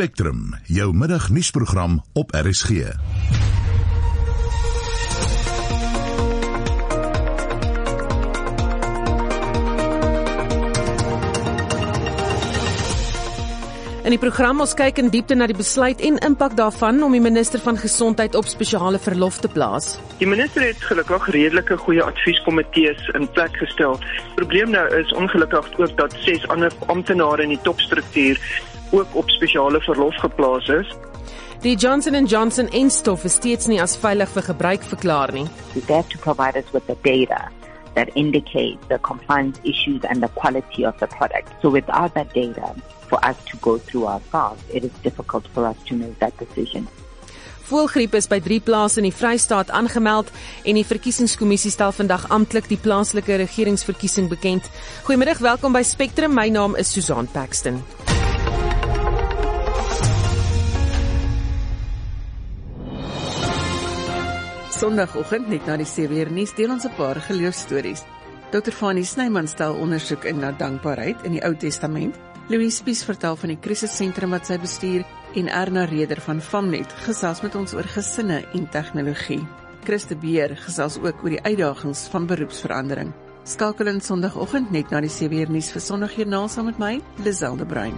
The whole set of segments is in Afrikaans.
Spectrum, jou middagnuusprogram op RSG. In die program ons kyk in diepte na die besluit en impak daarvan om die minister van Gesondheid op spesiale verlof te plaas. Die minister het gelukkig redelike goeie advieskomitees in plek gestel. Die probleem nou is ongelukkig ook dat 6 ander amptenare in die topstruktuur ook op spesiale verlof geplaas is. Die Johnson & Johnson enstof is steeds nie as veilig vir gebruik verklaar nie. They have to provide us with the data that indicate the compliance issues and the quality of the product. So without that data, for us to go through ourselves, it is difficult for us to make that decision. Voëlgriep is by 3 plase in die Vrystaat aangemeld en die verkiesingskommissie stel vandag amptelik die plaaslike regeringsverkiesing bekend. Goeiemiddag, welkom by Spectrum. My naam is Susan Paxton. Sondagoggend net na die 7uur nuus deel ons 'n paar geloofstories. Dr. Fanny Snyman stel ondersoek in na dankbaarheid in die Ou Testament. Louis Spies vertel van die krisissentrum wat sy bestuur en Erna Reder van Famnet gesels met ons oor gesinne en tegnologie. Christe Beer gesels ook oor die uitdagings van beroepsverandering. Skakel in Sondagoggend net na die 7uur nuus vir Sondagjoernaal saam met my, Liselde Bruin.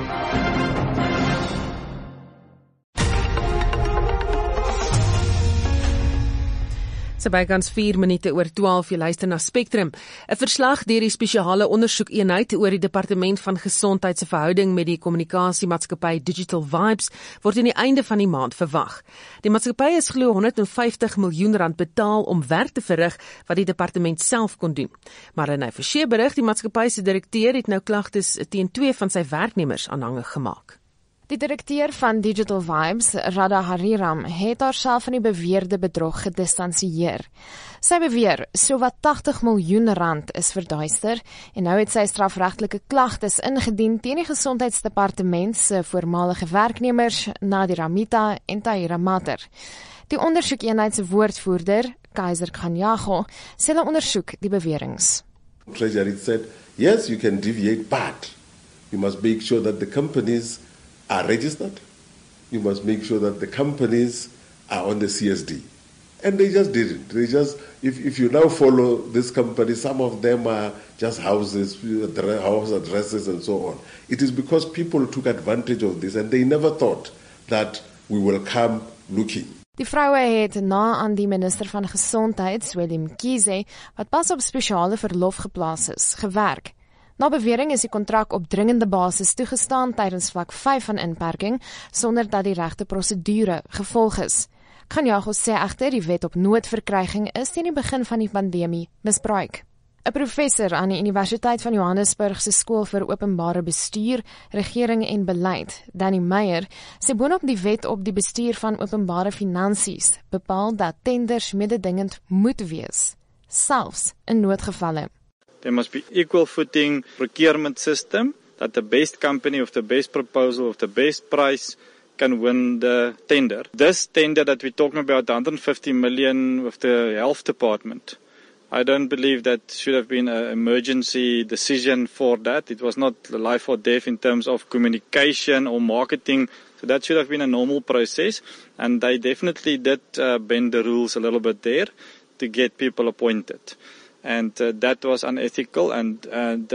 Sy bykans 4 minute oor 12, jy luister na Spectrum. 'n Verslag deur die spesiale ondersoekeenheid oor die Departement van Gesondheid se verhouding met die kommunikasiemaatskappy Digital Vibes word aan die einde van die maand verwag. Die maatskappy is glo R150 miljoen betaal om werk te verrig wat die departement self kon doen. Maar in 'n Forshey berig, die maatskappy se direkteur het nou klagtes teen 2 van sy werknemers aanhangig gemaak. Die direkteur van Digital Vibes, Radha Hariram, het haarself van die beweerde bedrog gedistansieer. Sy beweer, sowat R80 miljoen is verduister en nou het sy strafregtelike klagtes ingedien teen die Gesondheidsdepartement se voormalige werknemers, Nadir Amita en Tahira Mater. Die ondersoekeenheid se woordvoerder, Kaiser Khanyago, sê hulle ondersoek die beweringe. Treasury said, yes, you can deviate, but you must make sure that the companies are registered. You must make sure that the companies are on the CSD. And they just didn't. They just, if you now follow this company, some of them are just houses, house addresses and so on. It is because people took advantage of this and they never thought that we will come looking. Die vroue het na aan die minister van Gesondheid, Zweli Mkhize, wat pas op spesiale verlof geplaas is, gewerk. Na bewering is die kontrak op dringende basis toegestaan tydens vlak 5 van inperking, sonder dat die regte prosedure gevolg is. Khanyago sê egter die wet op noodverkryging is teen die begin van die pandemie misbruik. 'n Professor aan die Universiteit van Johannesburg se skool vir openbare bestuur, regering en beleid, Danny Meyer, sê boonop die wet op die bestuur van openbare finansies bepaal dat tenders mededingend moet wees, selfs in noodgevalle. There must be equal footing procurement system that the best company of the best proposal of the best price can win the tender. This tender that we're talking about, 150 million with the health department, I don't believe that should have been an emergency decision for that. It was not life or death in terms of communication or marketing. So that should have been a normal process. And they definitely did bend the rules a little bit there to get people appointed. And that was unethical, and the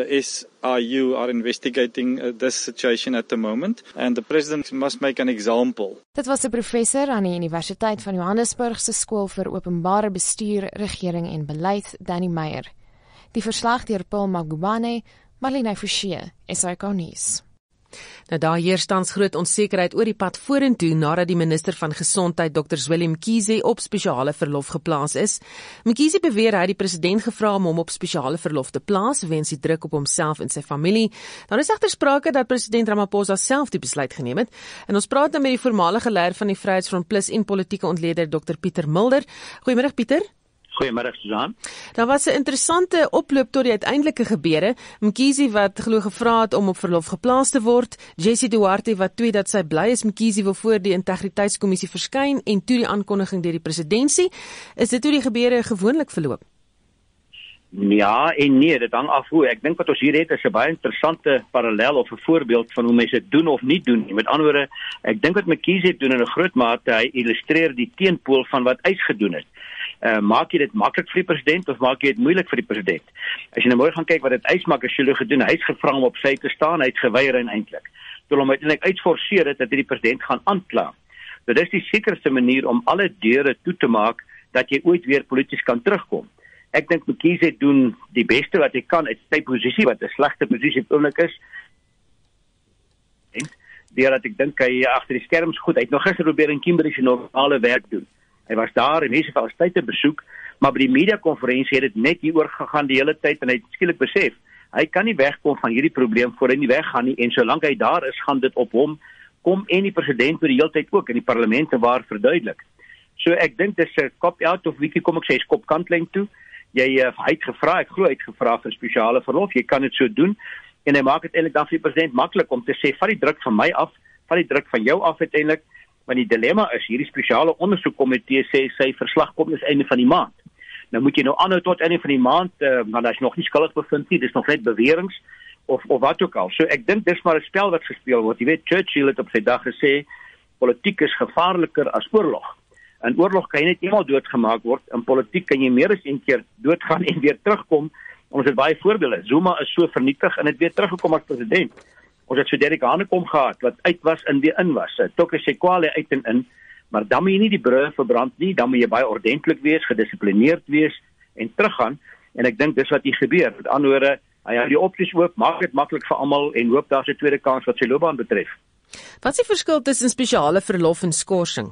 SRU are investigating this situation at the moment, and the president must make an example. Dit was 'n professor aan die Universiteit van Johannesburg se skool vir openbare bestuur, regering en beleid, Danny Meyer. Die verslag deur Paul Magubane, Marlene Forshey, SAK nuus. Nou daar heers tans groot onsekerheid oor die pad vorentoe nadat die minister van Gesondheid Dr. Zweli Mkhize op spesiale verlof geplaas is. Mkhize beweer hy het die president gevra om hom op spesiale verlof te plaas weens die druk op homself en sy familie. Daar is egter sprake dat president Ramaphosa self die besluit geneem het. En ons praat nou met die voormalige leier van die Vryheidsfront Plus en politieke ontleder Dr. Pieter Mulder. Goeiemiddag Pieter. Goeiemiddag Susan. Daar was 'n interessante oploop tot die uiteindelike gebeure. Mkhize wat glo gevra het om op verlof geplaas te word, Jessie Duarte wat twee dat sy bly is Mkhize wil voor die integriteitskommissie verskyn en toe die aankondiging deur die presidentskap. Is dit hoe die gebeure gewoonlik verloop? Ja en nee, dit hang af hoe. Ek dink wat ons hier het is 'n baie interessante parallel of 'n voorbeeld van hoe mense dit doen of nie doen. Met ander woorde, ek dink wat McKinsey doen in 'n groot mate, hy illustreer die teenpool van wat Uys gedoen het. Maak jy dit maklik vir die president of maak jy dit moeilik vir die president? As jy nou mooi gaan kyk wat dit Uys Magashule gedoen, hy het gevra om op sy te staan, hy het geweier eintlik. Toe hom uiteindelik uitforceer het dat hy die president gaan aankla. So dis die sekerste manier om alle deure toe te maak dat jy ooit weer polities kan terugkom. Ek dink McKinsey doen die beste wat hy kan uit sy posisie, wat 'n slegte posisie op oomblik is. Deurdat ek dink hy agter die skerms goed, hy het nog gister probeer in Kimberley se normale werk doen. Hy was daar en mense van tyd te besoek, maar by die media-konferensie het dit net hieroor gegaan die hele tyd en hy het skielik besef, hy kan nie wegkom van hierdie probleem voor hy nie weggaan nie en solank hy daar is, gaan dit op hom kom en die president vir die hele tyd ook in die parlemente waar verduidelik. So ek dink dis 'n cop-out of wiekie kom ek sê skop kantlyn toe. Hy het gevra, ek glo hy het gevra vir spesiale verlof, jy kan dit so doen, en hy maak dit eintlik dan vir die president maklik om te sê, vat die druk van my af, vat die druk van jou af uiteindelik, want die dilemma is, hierdie spesiale ondersoekkomitee sê, sy verslag kom is einde van die maand. Nou moet jy nou aanhou tot einde van die maand, want hy is nog nie skuldig bevind nie, dis nog net beweringe, of wat ook al. So ek dink dis maar 'n spel wat gespeel word. Jy weet, Churchill het op sy dag gesê, politiek is gevaarliker as oorlog. In oorlog kan jy net eenmaal doodgemaak word, in politiek kan jy meer as een keer doodgaan en weer terugkom. Ons het baie voorbeelde. Zuma is so vernietig en het weer teruggekom as president. Ons het so Derek Hanekom gehad, wat uit was en weer in was. Tokke Sekwale uit en in, maar dan moet jy nie die brûe verbrand nie, dan moet jy baie ordentlik wees, gedissiplineerd wees en teruggaan, en ek dink dis wat hier gebeur. Met ander woorde, hy hou die opsies oop, maak dit maklik vir almal en hoop daar's 'n tweede kans wat sy loopbaan betref. Wat is die verskil tussen spesiale verlof en skorsing?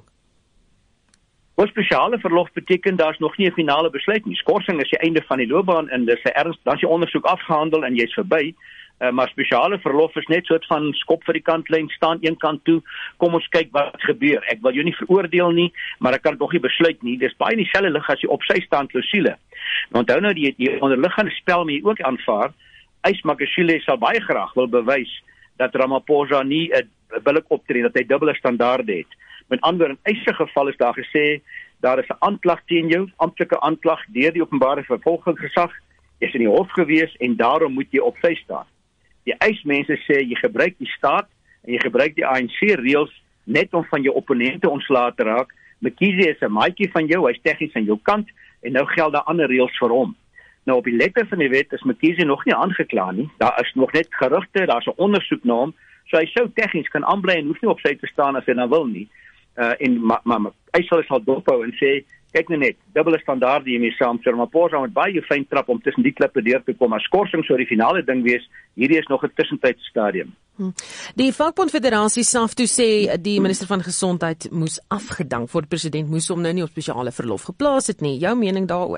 Wat spesiale verlof beteken, daar's nog nie 'n finale besluit nie. Skorsing is die einde van die loopbaan en dis 'n erns, dan is die ondersoek afgehandel en jy's verby. Maar spesiale verlof is net soort van skop vir die kantlyn, staan een kant toe, kom ons kyk wat gebeur. Ek wil jou nie veroordeel nie, maar ek kan dit nog nie besluit nie. Dis baie in dieselfde lig as jy op sy staan klousule. Onthou nou die onderliggende spel moet jy ook aanvaar. Uys Magashule sal baie graag wil bewys dat Ramaphosa nie 'n billik optree, dat hy dubbele standaarde het. Met ander in Uys se geval is daar gesê, daar is 'n aanklag teen jou, amptelike aanklag deur die openbare vervolgingsgesag. Jy's in die hof gewees en daarom moet jy op sy staan. Die Uys-mense sê, jy gebruik die staat en jy gebruik die ANC-reëls net om van jou opponente ontslae te raak. McKinsey is 'n maatjie van jou, hy's tegnies aan jou kant, en nou geld daar ander reëls vir hom. Nou op die letter van die wet is McKinsey nog nie aangekla nie, daar is nog net gerugte, daar's 'n ondersoek na hom, so hy sou tegnies kan aanbly en hoef nie op sy te staan as hy nou wil nie. Maar Uys sal dophou en sê, kyk nou net, dubbele standaarde hiermee saam, so Ramaphosa moet baie fyn trap om tussen die klippe deur te kom, maar skorsing sou die finale ding wees, hierdie is nog 'n tussentydse stadium. Die Vakbond Federasie SAFTU sê die minister van Gesondheid moes afgedank word, president moes hom nou nie op spesiale verlof geplaas het nie. Jou mening daaroor?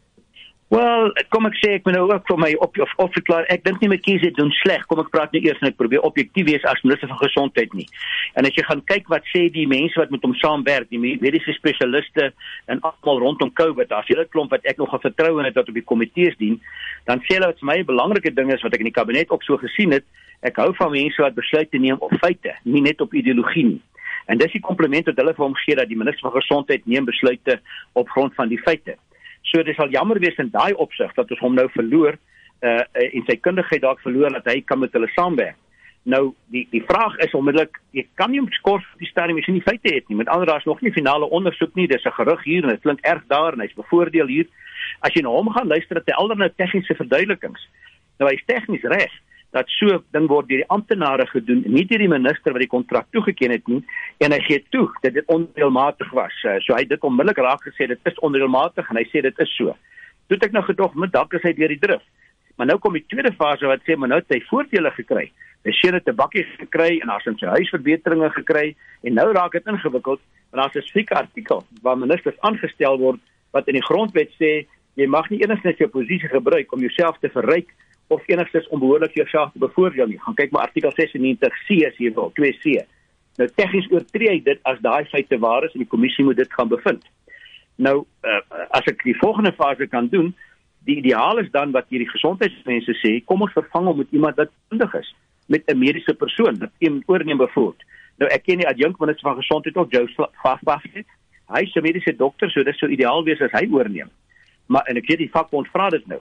Wel, kom ek sê, ek moet nou ook vir my opverklaar, ek dink nie McKinsey doen sleg, kom ek praat nou eers en ek probeer objektief wees as minister van Gesondheid nie. En as jy gaan kyk wat sê die mense wat met hom saamwerk, die mediese spesialiste en almal rondom COVID, daar's 'n hele klomp wat ek nog gaan vertrou in het wat op die komitees dien, dan sê hulle wat vir my 'n belangrike ding is wat ek in die kabinet ook so gesien het, ek hou van mense wat besluite neem op feite, nie net op ideologie nie. En dis die kompliment wat hulle vir hom gee dat die minister van Gesondheid neem besluite op grond van die feite. So dit sal jammer wees in daai opsig dat ons hom nou verloor en sy kundigheid dalk verloor dat hy kan met hulle saamwerk. Nou die vraag is onmiddellik, jy kan nie skors op die stadium as jy nie feite het nie. Met ander daar's nog nie finale ondersoek nie, dis 'n gerug hier en dit klink erg daar en hy's bevoordeel hier. As jy na hom gaan luister, het hy alder nou tegniese verduidelikings. Nou hy's tegnies reg dat so ding word deur die amptenare gedoen, nie deur die minister wat die kontrak toegeken het nie, en hy gee toe dat dit onreëlmatig was. So hy het dit onmiddellik raak gesê, dit is onreëlmatig, en hy sê dit is so. Toe het ek nou gedog, met dalk is hy deur die drif. Maar nou kom die tweede fase wat sê, maar nou het hy voordele gekry. Hy sê het 'n bakkie gekry, en daar's in sy huis verbeteringe gekry, en nou raak dit ingewikkeld, want daar's 'n spesifieke artikel, waar ministers aangestel word, wat in die grondwet sê, jy mag nie enigstens jou posisie gebruik om jouself te verryk, of enigstens onbehoorlik jouself te bevoordeel nie. Gaan kyk maar artikel 96C as hier wil, 2C. Nou tegnies oortree hy dit as daai feite waar is en die kommissie moet dit gaan bevind. Nou, as ek die volgende fase kan doen, die ideaal is dan wat hierdie gesondheidsmense sê, kom ons vervang hom met iemand wat kundig is, met 'n mediese persoon, wat iemand oorneem bijvoorbeeld. Nou ek ken die adjunkt minister van Gesondheid ook, Joe Vafafet, hy is 'n mediese dokter, so dit sou ideaal wees as hy oorneem. Maar, en ek weet die vakbond vra dit nou.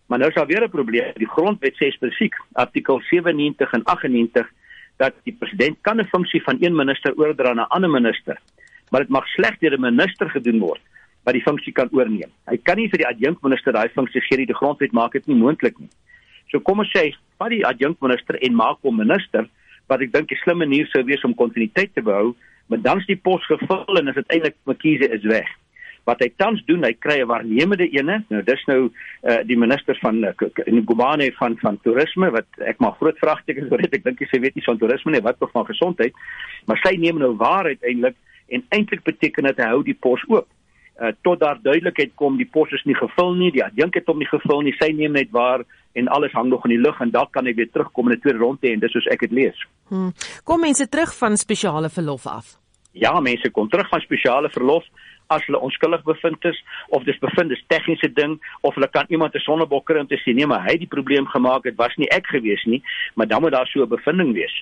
Maar nou is daar weer 'n probleem. Die grondwet sê spesifiek, artikel 97 en 98, dat die president kan 'n funksie van een minister oordra aan 'n ander minister, maar dit mag slegs deur 'n minister gedoen word wat die funksie kan oorneem. Hy kan nie vir die adjunkminister daai funksie gee nie, die grondwet maak dit nie moontlik nie. So kom ons sê, vat die adjunkminister en maak hom minister, wat ek dink 'n slim manier sou wees om kontinuïteit te behou, maar dan is die pos gevul en is uiteindelik Mkhize is weg. Wat hy tans doen, hy kry 'n waarnemende ene, nou dis nou die minister van Ngubane van toerisme, wat ek maar groot vraagtekens oor het, ek dink sy weet nie van toerisme nie, wat nog van gesondheid, maar sy neem nou waar uiteindelik, en eintlik beteken dat hy hou die pos oop. Tot daar duidelikheid kom, die pos is nie gevul nie, die adjunk het hom nie gevul nie, sy neem net waar, en alles hang nog in die lug, en dalk kan hy weer terugkom in 'n tweede ronde, en dis soos ek het lees. Kom mense terug van spesiale verlof af? Ja, mense kom terug van spesiale verlof, as hulle onskuldig bevind is, of dis bevind is tegniese ding, of hulle kan iemand 'n sonnebok kry om te sê, nee, maar hy het die probleem gemaak, dit was nie ek gewees nie, maar dan moet daar so 'n bevinding wees.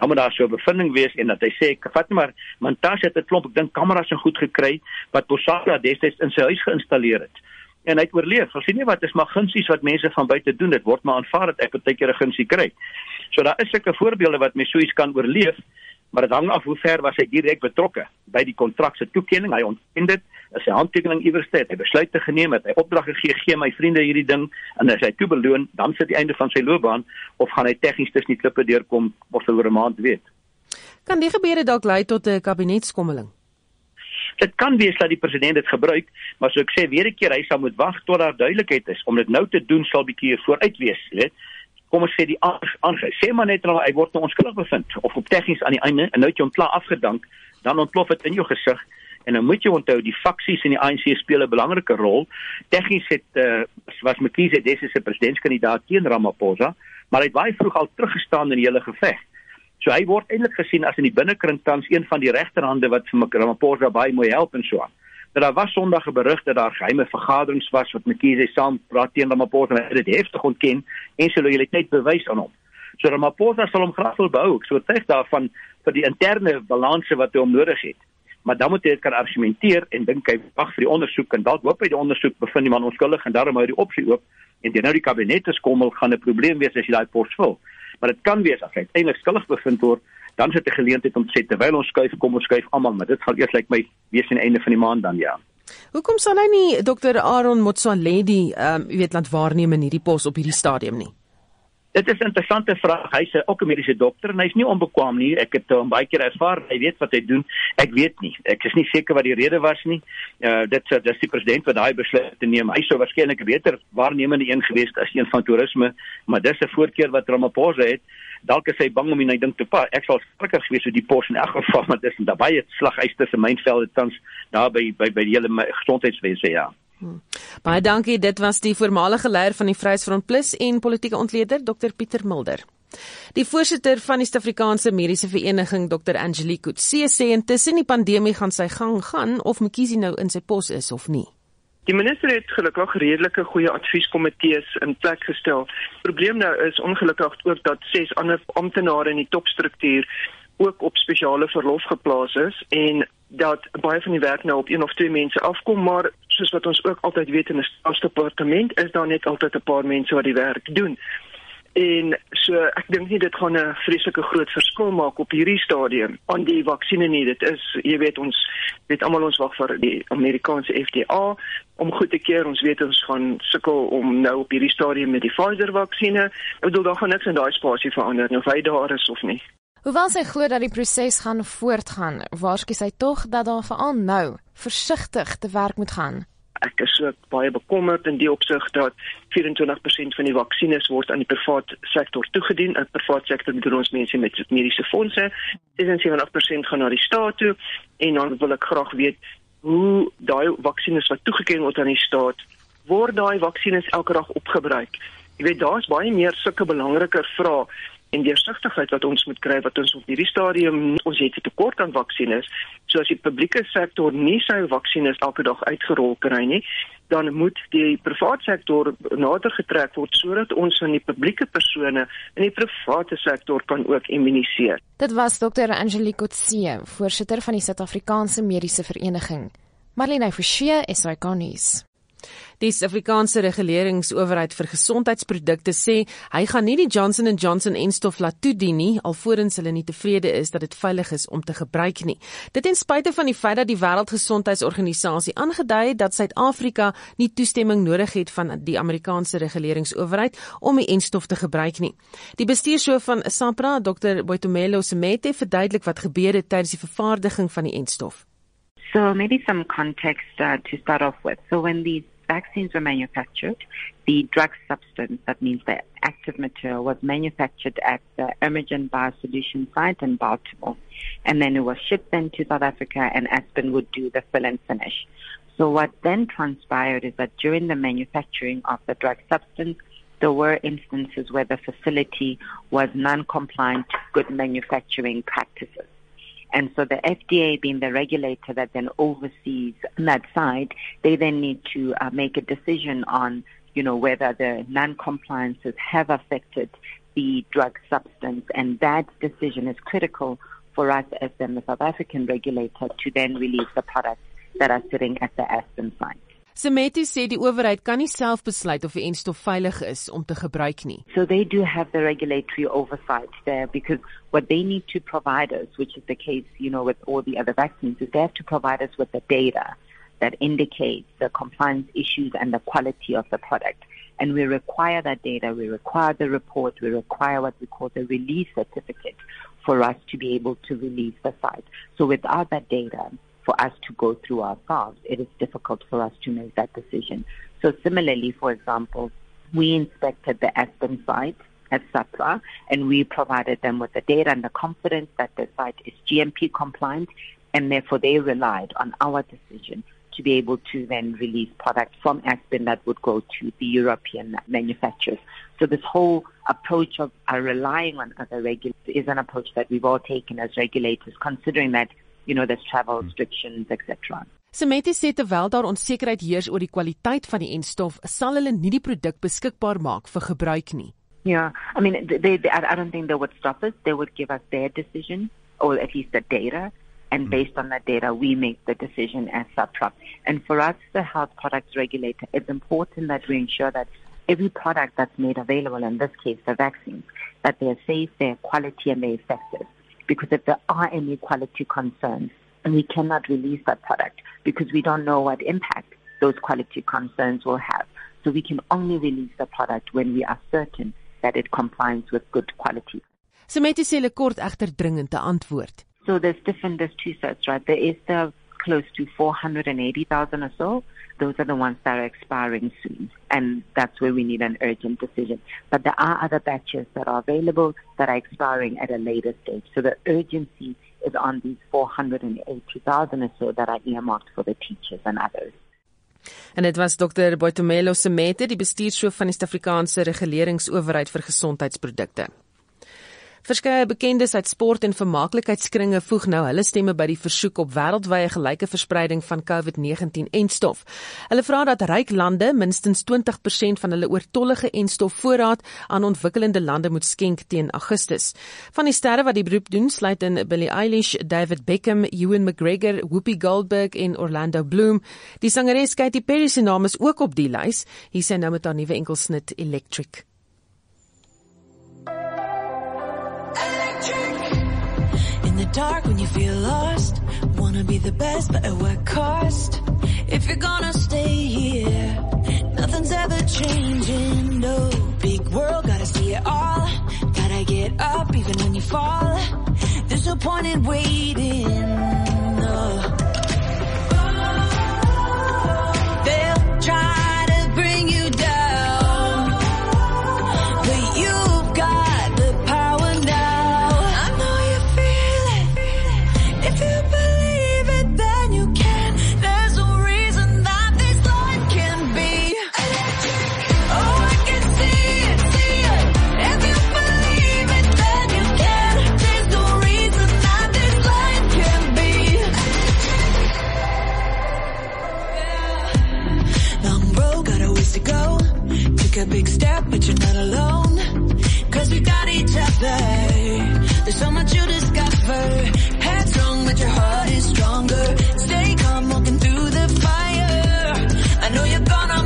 En dat hy sê, vat maar, Mantashe het 'n klomp, ek dink kameras en goed gekry, wat Bosaka destyds in sy huis geïnstalleer het. En hy het oorleef. Ons sien nie wat is maar gunsies wat mense van buite doen, dit word maar aanvaar dat ek baie keer 'n gunsie kry. So daar is sulke voorbeelde wat mense so iets kan oorleef, maar dit hang af hoe ver was hy direk betrokke by die kontrak se toekenning. Hy ontken dit, as sy handtekening iewers het, hy besluite geneem het, hy opdrag gegee, gee my vriende hierdie ding, en as hy toe beloon, dan sit die einde van sy loopbaan, of gaan hy tegnies tussen die klippe deurkom, of oor 'n maand weet. Kan die gebeure dalk lei tot 'n kabinetskommeling? Dit kan wees dat die president dit gebruik, maar so ek sê weer 'n keer, hy sal moet wag tot daar duidelikheid is. Om dit nou te doen sal bietjie vooruit wees, weet. Kom ons sê die sê maar net hy word nou onskuldig bevind, of op tegnies aan die einde, en nou het jy hom klaar afgedank, dan ontplof dit in jou gesig, en dan moet jy onthou, die faksies in die ANC speel 'n belangrike rol. Tegnies was Mkhize destyds se presidentskandidaat teen Ramaphosa, maar hy het baie vroeg al teruggestaan in die hele geveg. So hy word eintlik gesien as in die binnekring tans een van die regterhande wat vir Ramaphosa baie mooi help en so aan. Daar was Sondag 'n berig dat daar geheime vergaderings was wat Mkhize saam praat teen Ramaphosa, en hy het dit heftig ontken en sy lojaliteit bewys aan hom. So Ramaphosa sal hom graag wil behou, ek so oortuig daarvan vir die interne balanse wat hy hom nodig het. Maar dan moet hy dit kan argumenteer en dink hy wag vir die ondersoek, en dalk hoop hy die ondersoek bevind die man onskuldig, en daarom hou die opsie oop, en die nou die kabinet te skommel, gaan 'n probleem wees as jy daai pos vul. Maar dit kan wees, as hy uiteindelik skuldig bevind word, dan is dit 'n geleentheid om te sê, terwyl ons skuif, kom ons skuif almal, maar dit gaan eers lyk my wees aan die einde van die maand dan, ja. Hoekom sal hy nie Dr. Aaron Motsoaledi, laat waarneem in hierdie pos op hierdie stadium nie? Dit is 'n interessante vraag. Hy's ook 'n mediese dokter en hy's nie onbekwaam nie. Ek het hom baie keer ervaar. Hy weet wat hy doen. Ek weet nie. Ek is nie seker wat die rede was nie. Dis die president wat daai besluit te neem. Hy sou waarskynlik 'n beter waarnemende een gewees as een van toerisme, maar dis 'n voorkeur wat Ramaphosa het. Dalk is hy bang om die ding te pas. Ek sal skrikkerig wees oor die pos in elk geval, maar dis daarbye slagysters en mynvelde tans daar by die hele gesondheidswese, ja. Baie dankie, dit was die voormalige leier van die Vryheidsfront Plus en politieke ontleder Dr. Pieter Mulder. Die voorsitter van die Suid-Afrikaanse Mediese Vereniging, Dr. Angelique Coetzee, sê intussen die pandemie gaan sy gang gaan of Mkhize nou in sy pos is of nie. Die minister het gelukkig redelike goeie advieskomitees in plek gestel. Probleem nou is ongelukkig ook dat 6 ander amptenare in die topstruktuur ook op spesiale verlof geplaas is en dat baie van die werk nou op 1 of 2 mense afkom, maar soos wat ons ook altyd weet in 'n staatsdepartement is daar net altyd 'n paar mense wat die werk doen. En so ek dink nie dit gaan 'n vreeslike groot verskil maak op hierdie stadium aan die vaksines nie. Dit is, jy weet, ons weet almal ons wag vir die Amerikaanse FDA om goed te keer. Ons weet ons gaan sukkel om nou op hierdie stadium met die Pfizer vaksine. Ek bedoel daar gaan niks in daai spasie verander of hy daar is of nie. Hoewel sy glo dat die proses gaan voortgaan, waarsku sy tog dat daar veral nou versigtig te werk moet gaan. Ek is ook baie bekommerd in die opsig dat 24% van die vaksines word aan die privaat sektor toegedien. In die privaat sektor bedoel ons mense met mediese fondse. 76% gaan na die staat toe en dan wil ek graag weet hoe daai vaksines wat toegeken word aan die staat, word daai vaksines elke dag opgebruik. Jy weet, daar's baie meer sulke belangriker vrae en deursigtigheid wat ons moet kry, wat ons op hierdie stadium, ons het 'n tekort aan vaksines, so as die publieke sektor nie sy vaksines elke dag uitgerol kry nie, dan moet die private sektor nader getrek word, sodat ons van die publieke persone in die private sektor kan ook immuniseer. Dit was Dr. Angelique Coetzee, voorsitter van die Suid-Afrikaanse Mediese Vereniging. Marlene Forsie, SAK nuus. Die Suid-Afrikaanse Reguleringsowerheid vir Gesondheidsprodukte sê hy gaan nie die Johnson & Johnson enstof laat toedien nie, alvorens hulle nie tevrede is dat dit veilig is om te gebruik nie. Dit ten spyte van die feit dat die Wêreldgesondheidsorganisasie aangedui het dat Suid-Afrika nie toestemming nodig het van die Amerikaanse Reguleringsowerheid om die enstof te gebruik nie. Die bestuurshoof van SAHPRA, Dr. Boitumelo Semete, verduidelik wat gebeur het tydens die vervaardiging van die enstof. So maybe some context to start off with. So when these vaccines were manufactured, the drug substance, that means the active material, was manufactured at the Emergent Biosolutions site in Baltimore. And then it was shipped then to South Africa, and Aspen would do the fill and finish. So what then transpired is that during the manufacturing of the drug substance, there were instances where the facility was non-compliant to good manufacturing practices. And so the FDA, being the regulator that then oversees that side, they then need to make a decision on, whether the non-compliances have affected the drug substance. And that decision is critical for us as then the South African regulator to then release the products that are sitting at the Aspen site. Semete sê die owerheid kan nie self besluit of die enstof veilig is om te gebruik nie. So they do have the regulatory oversight there, because what they need to provide us, which is the case, with all the other vaccines, is they have to provide us with the data that indicates the compliance issues and the quality of the product. And we require that data, we require the report, we require what we call the release certificate for us to be able to release the site. So without that data, for us to go through ourselves, it is difficult for us to make that decision. So similarly, for example, we inspected the Aspen site at SAHPRA, and we provided them with the data and the confidence that the site is GMP compliant, and therefore they relied on our decision to be able to then release products from Aspen that would go to the European manufacturers. So this whole approach of relying on other regulators is an approach that we've all taken as regulators, considering that there's travel restrictions, etc. Semete sê terwyl daar onsekerheid heers oor die kwaliteit van die enstof, sal hulle nie die produk beskikbaar maak vir gebruik nie. Yeah, I mean, I don't think they would stop us. They would give us their decision, or at least the data, and based on that data, we make the decision as SAHPRA. And for us, the health products regulator, it's important that we ensure that every product that's made available, in this case, the vaccines, that they're safe, they're quality, and they're effective. Because if there are any quality concerns, and we cannot release that product because we don't know what impact those quality concerns will have. So we can only release the product when we are certain that it complies with good quality. Semete sê hulle kort egter dringend te antwoord. So there's two sets, right? There is the close to 480,000 or so. Those are the ones that are expiring soon, and that's where we need an urgent decision. But there are other batches that are available that are expiring at a later stage. So the urgency is on these 480,000 or so that are earmarked for the teachers and others. En dit was Dr. Boitumelo Semete, die bestuurshoof van die Suid-Afrikaanse Reguleringsowerheid vir Gesondheidsprodukte. Verskeie bekendes uit sport- en vermaaklikheidskringe voeg nou hulle stemme by die versoek op wêreldwye gelyke verspreiding van COVID-19 enstof. Hulle vra dat ryk lande minstens 20% van hulle oortollige enstofvoorraad aan ontwikkelende lande moet skenk teen Augustus. Van die sterre wat die beroep doen, sluit in Billie Eilish, David Beckham, Ewan McGregor, Whoopi Goldberg en Orlando Bloom. Die sangeres Katy Perry se naam is ook op die lys. Hier sy nou met haar nuwe enkelsnit Electric. Dark when you feel lost, wanna be the best but at what cost? If you're gonna stay here, nothing's ever changing, no. Big world, gotta see it all, gotta get up even when you fall. There's no point in waiting, no. They'll try to bring you down, but you've got the power now. I know you feel it. If you believe it, then you can. There's no reason that this life can be electric. Oh, I can see it, see it. If you believe it, then you can. There's no reason that this life can be electric. Long road, got a ways to go. Took a big step, but you're not alone. 'Cause we got each other. There's so much you discover. Headstrong, but your heart is stronger. Stay calm, walking through the fire. I know you're gonna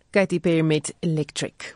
Katy Perry met Electric.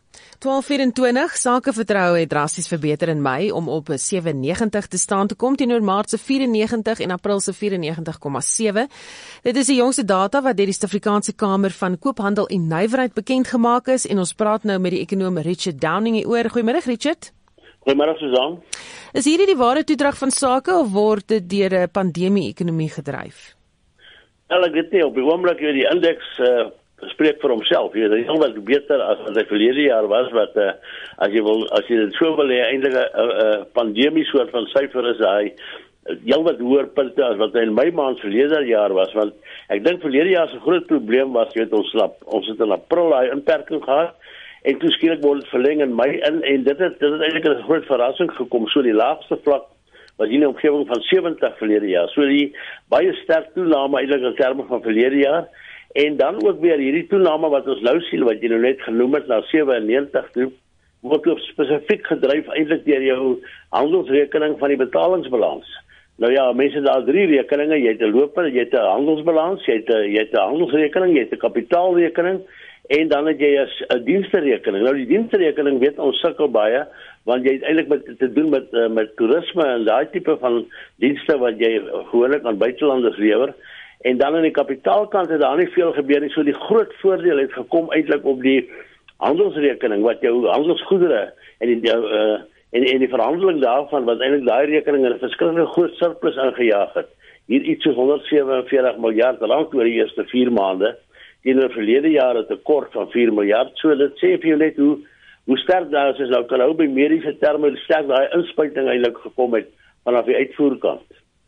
12:24 Sakevertroue het drasties verbeter in Mei om op 97 te staan te kom teenoor Maart se 94 en April se 94,7. Dit is die jongste data wat deur die Suid-Afrikaanse Kamer van Koophandel en Nywerheid bekend gemaak is en ons praat nou met die ekonoom Richard Downing hieroor. Goeiemôre Richard. Goeiemôre Susan. Is hierdie die ware toedrag van sake of word dit deur 'n pandemie-ekonomie gedryf? Wel, ek weet nie, op die oomblik die indeks spreek vir homself. Dit is wat beter as wat hy verlede jaar was, wat as jy dit so wil hê, eintlik 'n pandemie soort van syfer is hy heel wat hoër punte as wat hy in Mei maand verlede jaar was, want ek dink verlede jaar se groot probleem was, jy weet, ons het in April daai inperking gehad en toe skielik word dit verleng in Mei en dit het eintlik 'n groot verrassing gekom, so die laagste vlak was hier 'n omgewing van 70 verlede jaar. So die baie sterk toename eintlik in terme van verlede jaar. En dan ook weer hierdie toename wat ons nou sien, wat jy nou net genoem het, na 97 toe, word ook spesifiek gedryf eintlik deur jou handelsrekening van die betalingsbalans. Nou ja, mense het daar 3 rekeninge, jy het 'n lopende, jy het 'n handelsbalans, jy het 'n handelsrekening, jy het 'n kapitaalrekening en dan het jy 'n diensterekening. Nou die diensterekening weet ons sukkel baie, want jy het eintlik te doen met toerisme en daai tipe van dienste wat jy gewoonlik aan buitelanders lewer. En dan aan die kapitaalkant het daar nie veel gebeur nie, so die groot voordeel het gekom eintlik op die handelsrekening, wat jou handelsgoedere en die verhandeling daarvan, wat eintlik daai rekening in 'n verskillende groot surplus ingejaag het. Hier iets soos 147 miljard rand oor die eerste 4 maande, teenoor verlede jaar 'n tekort van 4 miljard, so dit sê vir jou net hoe sterk daar is nou kan hou by mediese terme, hoe sterk daai inspuiting eintlik gekom het vanaf die uitvoerkant.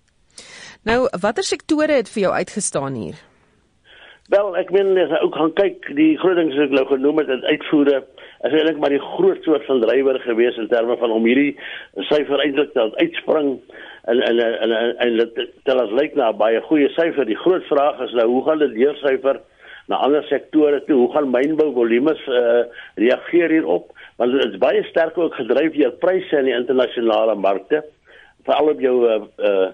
Nou, watter sektore het vir jou uitgestaan hier? Wel, ek meen, as ek ook gaan kyk, die groot ding wat ek nou genoem het, uitvoere, is eintlik maar die groot soort van drywer gewees in terme van om hierdie syfer eintlik te uitspring en dit tel as lyk na 'n baie goeie syfer. Die groot vraag is nou, hoe gaan dit deursyfer na ander sektore toe? Hoe gaan mynbouvolumes reageer hierop? Want dit is baie sterk ook gedryf deur pryse in die internasionale markte, veral op jou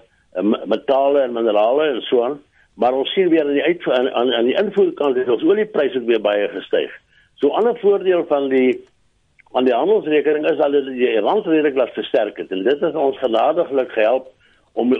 metale en minerale en so aan, maar ons sien weer aan die invoerkant het ons oliepryse weer baie gestyg. So 'n ander voordeel van die handelsrekening is dat dit die rand redelik laat versterk het en dit het ons genadiglik gehelp om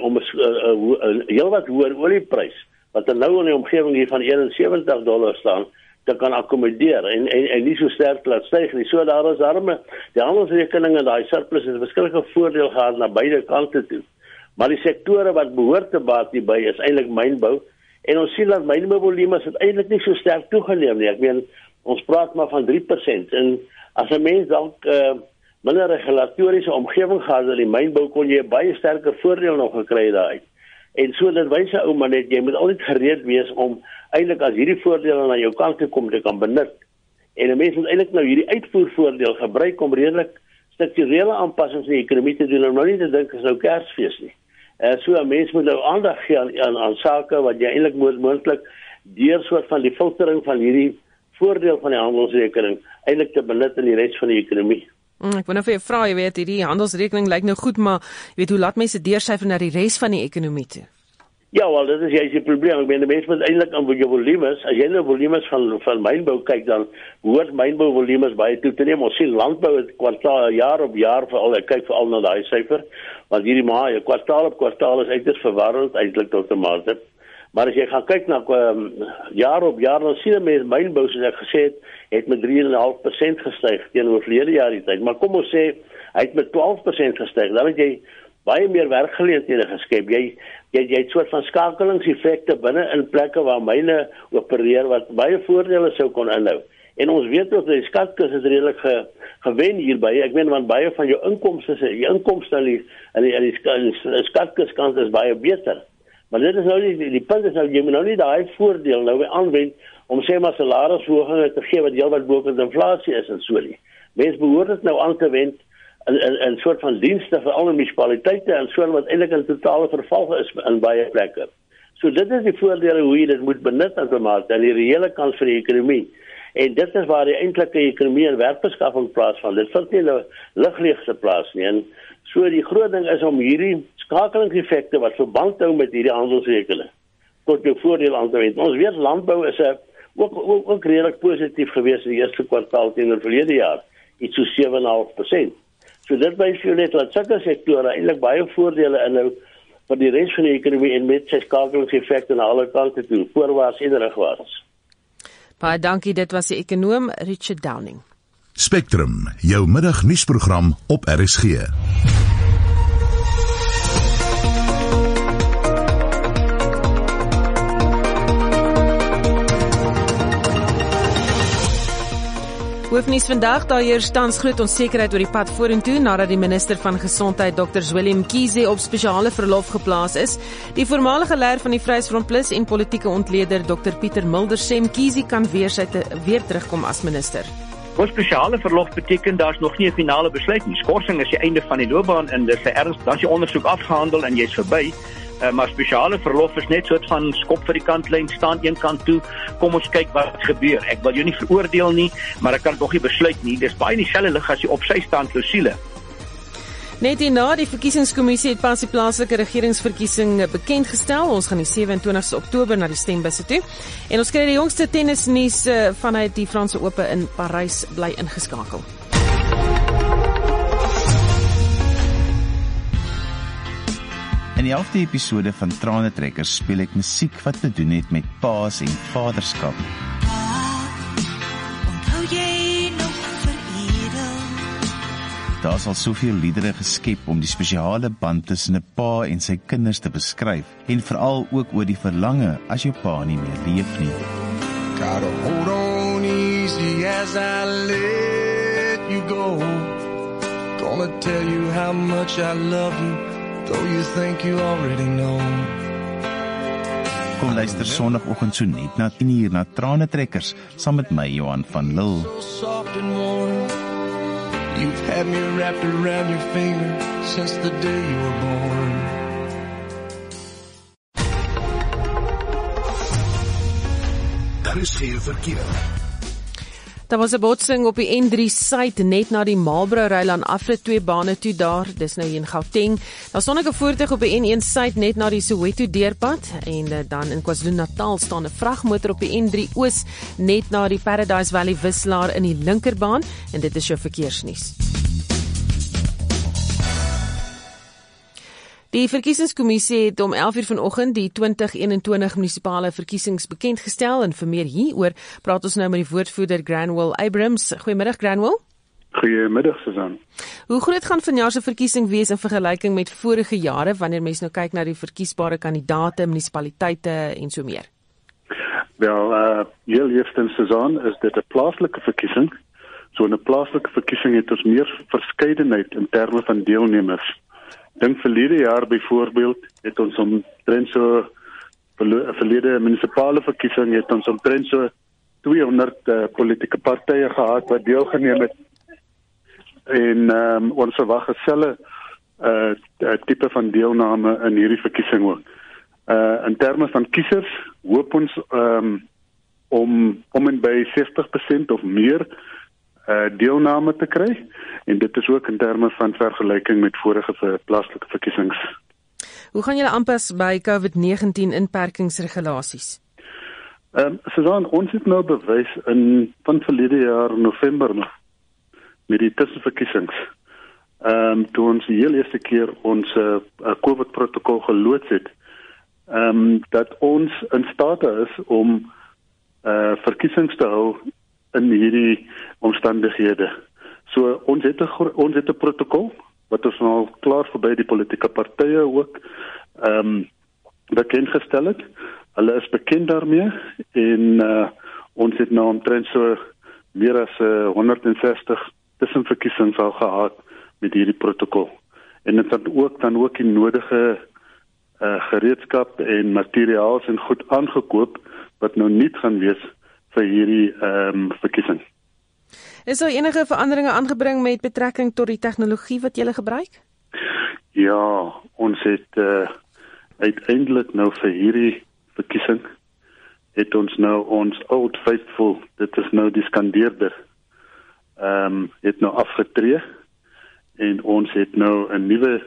'n heel wat hoër olieprys wat nou in die omgewing hier van $71 staan te kan akkommodeer en nie so sterk laat styg nie. So daar is daarmee die handelsrekening en daai surplus het 'n verskillende voordeel gehad na beide kante toe. Maar die sektore wat behoort te baat hierby is eintlik mynbou en ons sien dat mynbouvolumes het eintlik nie so sterk toegeneem nie. Ek meen ons praat maar van 3% en as 'n mens dalk minder regulatoriese omgewing gehad het in die mynbou kon jy 'n baie sterker voordeel nog gekry daaruit. En so dit wys ou maar net jy moet altyd gereed wees om eintlik as hierdie voordele na jou kant toe kom te kan benut. En 'n mens moet eintlik nou hierdie uitvoervoordeel gebruik om redelik strukturele aanpassings in die ekonomie te doen en nou nie te dink is nou Kersfees nie. So 'n mens moet nou aandag gee aan sake wat jy eintlik moontlik deur soort van die filtering van hierdie voordeel van die handelsrekening eintlik te benut in die res van die ekonomie. Ek wil nou vir jou vra, jy weet, hierdie handelsrekening lyk nou goed, maar jy weet, hoe laat mense deursyfer na die res van die ekonomie toe? Ja, wel, dit is juist die probleem. Ek meen, die mense moet eintlik aan jou volumes, as jy nou volumes van mynbou kyk, dan behoort mynbouvolumes baie toe te neem. Ons sien landbou het kwartaal, jaar op jaar, ek kyk veral na daai syfer, want hierdie maand, kwartaal op kwartaal is uiters verwarrend, eintlik tot 'n mate. Maar as jy gaan kyk na jaar op jaar, dan sien mense mynbou, soos ek gesê het met 3,5% gestyg teenoor verlede jaar die tyd. Maar kom ons sê, hy het met 12% gestyg. Dan het jy baie meer werkgeleenthede geskep. Jy het soort van skakelingseffekte binne in plekke waar myne opereer wat baie voordele sou kon inhou. En ons weet ook dat die skatkis het redelik gewen hierby. Ek meen want baie van jou inkomste aan die skatkis kant is baie beter. Maar dit is nou nie, die punt is nou, jy moet nou nie daai voordeel nou weer aanwend om sê maar salarisverhogings te gee wat heelwat bo op inflasie is en so nie. Mense behoort dit nou aan te wend in soort van dienste vir alle munisipaliteite en so wat eintlik 'n totale verval is in baie plekke. So dit is die voordele hoe jy dit moet benut aan die reële kant van die ekonomie. En dit is waar die eintlike ekonomie en werkbeskaffing plaasvind. Dit vind nie nou ligleegse plaas nie. En so die groot ding is om hierdie skakelingseffekte wat verband hou met hierdie handelsrekening tot jou voordeel aan te wend. Ons weet landbou is 'n ook redelik positief gewees in die eerste kwartaal teenoor verlede jaar, iets so 7,5%. So dit wys vir jou net dat sulke sektore eintlik baie voordele inhou vir die res van die ekonomie en met sy skakelingseffekte na alle kante toe, voorwaarts en terugwaarts. Baie dankie, dit was die ekonoom Richard Downing. Spectrum, jou middagnuusprogram op RSG. Hoofnuus vandag, daar heers tans groot onsekerheid oor die pad vorentoe nadat die minister van Gesondheid Dr. Zweli Mkhize op spesiale verlof geplaas is. Die voormalige leier van die Vryheidsfront Plus en politieke ontleder Dr. Pieter Mulder sê Mkhize kan weer terugkom as minister. Ons spesiale verlof beteken daar's nog nie 'n finale besluit nie. Skorsing is die einde van die loopbaan en dis erns, dan is die ondersoek afgehandel en jy's verby. Maar spesiale verlof is net soort van skop vir die kantlyn, staan een kant toe, kom ons kyk wat gebeur. Ek wil jou nie veroordeel nie, maar ek kan nog nie besluit nie. Dis baie in dieselfde lig as die op sy staan klousule. Net hierna, die verkiesingskommissie het pas die plaaslike regeringsverkiesing bekend gestel. Ons gaan die 27ste Oktober na die stembusse toe. En ons kry die jongste tennisnuus vanuit die Franse Ope in Parys, bly ingeskakel. In die 11de episode van Tranentrekkers speel ek musiek wat te doen het met paas en vaderskap. Onthou jy nog veredel? Daar is al soveel liedere geskep om die spesiale band tussen 'n pa en sy kinders te beskryf en veral ook oor die verlange as jou pa nie meer leef nie. Gotta hold on easy as I let you go. Gonna tell you how much I love you, though you think you already know. Kom luister Sondagoggend so net na 10:00 na Tranentrekkers saam met my Johan van Lille. So soft and warm. You've had me wrapped around your finger since the day you were born. Daar is geen verkeer. Daar was 'n botsing op die N3 suid net na die Marlborough-rylaan afrit 2 bane toe daar, dis nou hier in Gauteng. Daar staan 'n voertuig op die N1 suid net na die Soweto deurpad en dan in KwaZulu-Natal staan 'n vragmotor op die N3 oos net na die Paradise Valley wisselaar in die linkerbaan en dit is jou verkeersnuus. Die verkiesingskommissie het om 11:00 vanoggend die 2021 munisipale verkiesings bekend gestel en vir meer hieroor praat ons nou met die woordvoerder Granwell Abrams. Goeiemiddag Granwell. Goeiemiddag Susan. Hoe groot gaan vanjaar se verkiesing wees in vergelyking met vorige jare wanneer mens nou kyk na die verkiesbare kandidaate, munisipaliteite en so meer? Wel, heel eerstens Susan, is dit 'n plaaslike verkiesing. So 'n plaaslike verkiesing het ons meer verskeidenheid in terme van deelnemers. Dink verlede jaar byvoorbeeld het ons omtrent so verlede munisipale verkiesing het ons omtrent so 200 politieke partye gehad wat deelgeneem het en ons verwag dieselfde tipe van deelname in hierdie verkiesing ook. In terme van kiesers hoop ons om en by 60% of meer deelname te kry en dit is ook in terme van vergelyking met vorige plaaslike verkiesings. Hoe gaan julle aanpas by COVID-19 inperkingsregulasies? Susan, ons het nou bewys van verlede jaar November nog met die tussenverkiesings. Toe ons die heel eerste keer ons COVID-protokol geloods het, dat ons in staat is om verkiesings te hou in hierdie omstandighede. So ons het 'n protokol wat ons nou al klaar verby die politieke partye ook bekend gestel het. Hulle is bekend daarmee en ons het nou omtrent so meer as 160 tussenverkiesings al gehad met hierdie protokol. En dit het dan ook die nodige gereedskap en materiaal en goed aangekoop wat nou nie gaan wees vir hierdie verkiesing. Is daar enige veranderinge aangebring met betrekking tot die tegnologie wat julle gebruik? Ja, ons het uiteindelik nou vir hierdie verkiesing het ons nou ons Old Faithful, dit is nou die skandeerder, het nou afgetree en ons het nou 'n nuwe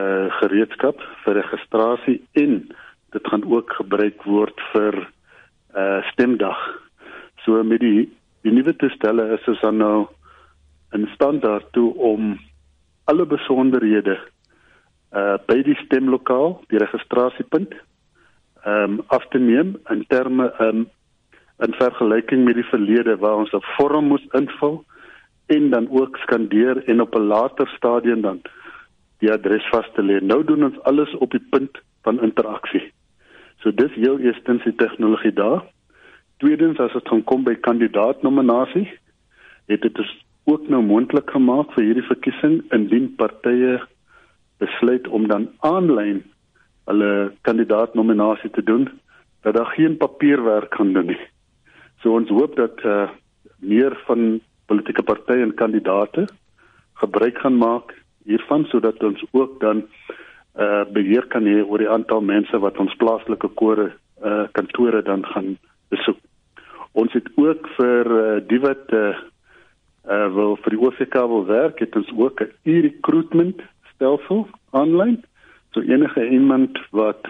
gereedskap vir registrasie en dit gaan ook gebruik word vir stemdag. So met die nuwe toestelle is ons dan nou in stand daartoe om alle besonderhede by die stemlokaal, die registrasiepunt, af te neem in terme in vergelyking met die verlede waar ons 'n vorm moes invul en dan ook skandeer en op 'n later stadium dan die adres vas te lê. Nou doen ons alles op die punt van interaksie. So dis heel eerstens die tegnologie daar. Tweedens, as dit gaan kom by kandidaatnominasie, het dit dus ook nou moontlik gemaak vir hierdie verkiesing indien partye besluit om dan aanlyn hulle kandidaatnominasie te doen, dat daar geen papierwerk gaan doen nie. So ons hoop dat meer van politieke partye en kandidate gebruik gaan maak hiervan, sodat ons ook dan beheer kan hê oor die aantal mense wat ons plaaslike kantore dan gaan besoek. Ons het ook vir die wat wil vir die OVK wil werk, het ons ook 'n e-recruitment stelsel aanlyn. So enige iemand wat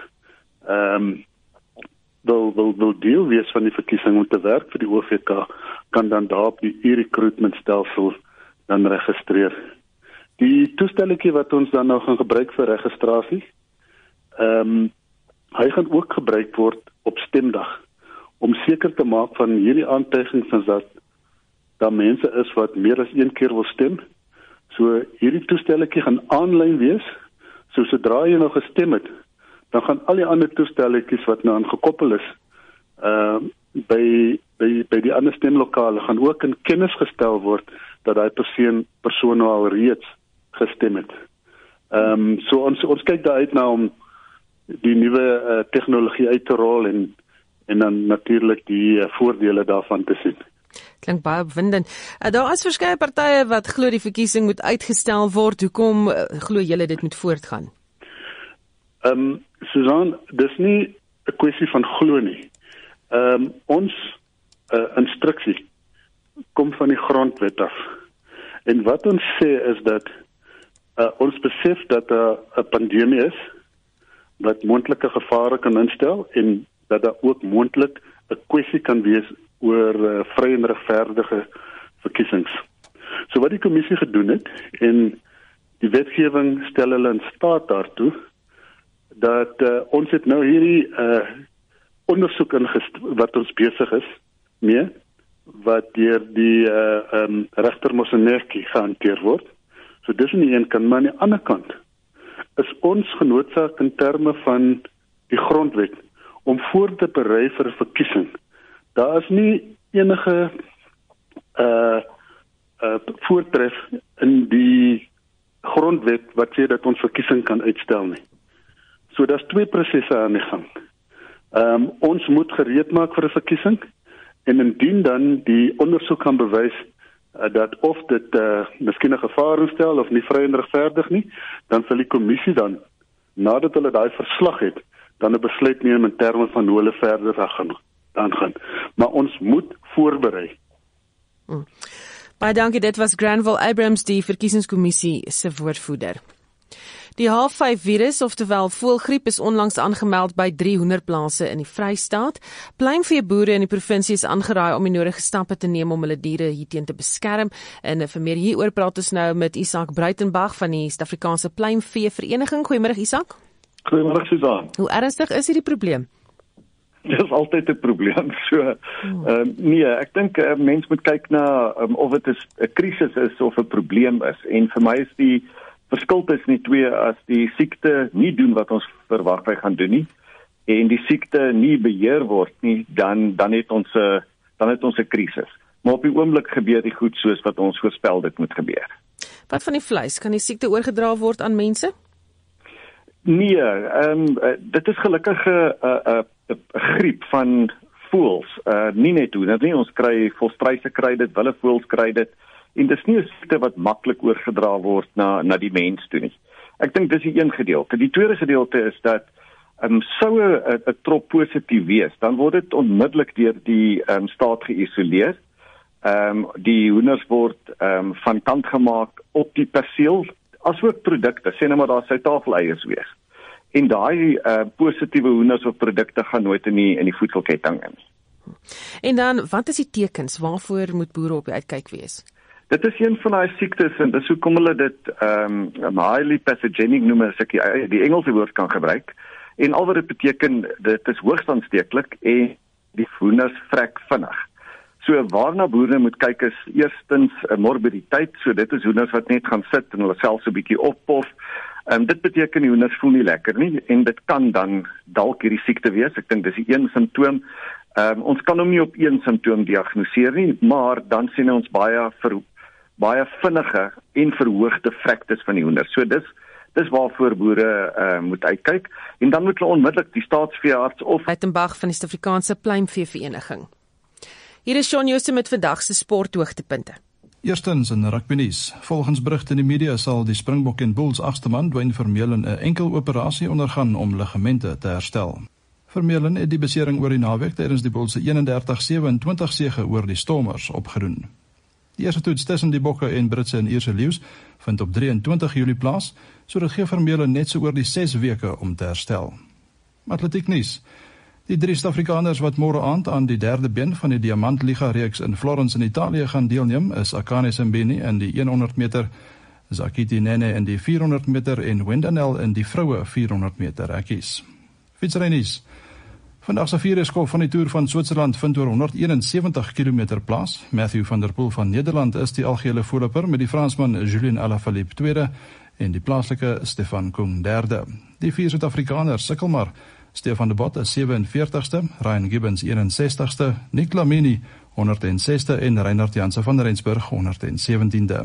wil deel wees van die verkiesing om te werk vir die OVK, kan dan daar op die e-recruitment stelsel dan registreer. Die toestelletjie wat ons dan nou gaan gebruik vir registrasie, hy gaan ook gebruik word op stemdag, om seker te maak van hierdie aantuigings is dat daar mense is wat meer as een keer wil stem. So hierdie toestelletjie gaan aanlyn wees, so sodra jy nou gestem het, dan gaan al die ander toestelletjies wat nou aan gekoppel is, by die ander stemlokale gaan ook in kennis gestel word dat daai persoon nou al reeds gestem het. So ons kyk daar uit na om die nuwe tegnologie uit te rol en dan natuurlik die voordele daarvan te sien. Klink baie opwindend. Daar is verskeie partye wat glo die verkiesing moet uitgestel word. Hoekom glo julle dit moet voortgaan? Susan, dis nie 'n kwessie van glo nie. Ons instruksie kom van die grondwet af. En wat ons sê is dat ons besef dat daar 'n pandemie is wat moontlike gevare kan instel en dat daar ook moontlik 'n kwessie kan wees oor vry en regverdige verkiesings. So wat die kommissie gedoen het en die wetgewing stel hulle in staat daartoe dat ons het nou hierdie ondersoek wat ons besig is mee, wat deur die regter Mosenetjie gehanteer word. So dis aan die een kant, maar aan die ander kant is ons genoodsaak in terme van die grondwet om voor te berei vir 'n verkiesing. Daar is nie enige voortref in die grondwet wat sê dat ons verkiesing kan uitstel nie. So daar's twee prosesse aan die gang. Ons moet gereed maak vir 'n verkiesing en indien dan die ondersoek kan bewys dat of dit miskien 'n gevaar instel of nie vry en regverdig nie, dan sal die kommissie dan, nadat hulle daai verslag het, dan 'n besluit neem in terme van hoe hulle verder gaan. Maar ons moet voorberei. Baie dankie, dit was Granville Abrams, die verkiesingskommissie se woordvoerder. Die H5-virus, oftewel voëlgriep, is onlangs aangemeld by 300 plase in die Vrystaat. Pluimveeboere in die provinsie is aangeraai om die nodige stappe te neem om hulle diere hierteen te beskerm. En vir meer hieroor praat ons nou met Isak Bruitenberg van die Suid-Afrikaanse Pluimvee Vereniging. Goeiemôre Isak. Goeiemôre Susan. Hoe ernstig is hierdie probleem? Dit is altyd 'n probleem. So nee, ek dink 'n mens moet kyk na of dit 'n krisis is of 'n probleem is. En vir my is die verskil tussen die twee, as die siekte nie doen wat ons verwag hy gaan doen nie en die siekte nie beheer word nie, dan het ons 'n krisis. Maar op die oomblik gebeur die goed soos wat ons voorspel dit moet gebeur. Wat van die vleis? Kan die siekte oorgedra word aan mense? Nee, dit is gelukkig 'n griep van voëls. Nie net hoe, nie ons kry volstruise kry dit, wilde voëls kry dit. En dis nie 'n siekte wat maklik oorgedra word na die mens toe nie. Ek dink dis die een gedeelte. Die tweede gedeelte is dat sou 'n trop positief wees, dan word dit onmiddellik deur die staat geïsoleer. Die hoenders word van kant gemaak op die perseel, asook produkte, sê nou maar daar sy tafeleiers wees. En daai positiewe hoenders of produkte gaan nooit in die voedselketting in. En dan, wat is die tekens? Waarvoor moet boere op die uitkyk wees? Dit is een van daai siektes en dis hoekom hulle dit highly pathogenic noem as ek die Engelse woord kan gebruik. En al wat dit beteken, dit is hoogs aansteeklik en die hoenders vrek vinnig. So waarna boere moet kyk is eerstens 'n morbiditeit, so dit is hoenders wat net gaan sit en hulle self so 'n bietjie oppof. Dit beteken die hoenders voel nie lekker nie en dit kan dan dalk hierdie siekte wees. Ek dink dis die een simptoom. Ons kan hom nie op een simptoom diagnoseer nie, maar dan sien ons baie vinnige en verhoogde vrektes van die hoenders. So dis waarvoor boere moet uitkyk en dan moet hulle onmiddellik die staatsveearts of Uitenbag van die Suid-Afrikaanse Pluimveevereniging. Hier is Shaun Jooste met vandag se sporthoogtepunte. Eerstens in rugby nuus. Volgens berigte in die media sal die Springbok en Bulls agste man Dwayne Vermeulen 'n enkel operasie ondergaan om ligamente te herstel. Vermeulen het die besering oor die naweek tydens die Bulls se 31-27 sege oor die Stormers opgedoen. Die eerste toets tussen die Bokke en Britse en Ierse leeu's vind op 23 Julie plaas, so dit gee Vermeulen net so oor die 6 weke om te herstel. Atletiek nuus. Die 3 Suid-Afrikaners wat môre aand aan die derde been van die Diamant Liga reeks in Florence in Italië gaan deelneem is Akane Simbine in die 100 meter, Zakiti Nene in die 400 meter en Wendanel in die vroue 400 meter ekkies. Fietsry nuus. Vandag se vierskof van die Tour van Switserland vind oor 171 km plaas. Matthew van der Poel van Nederland is die algehele voorloper met die Fransman Julien Alaphilippe tweede en die plaaslike Stefan Kung derde. Die 4 Suid-Afrikaners sukkel maar. Stefan de Bot is 47ste, Ryan Gibbons 61ste, Nick Lamini 106ste en Reinhard Janse van Rensburg 117de.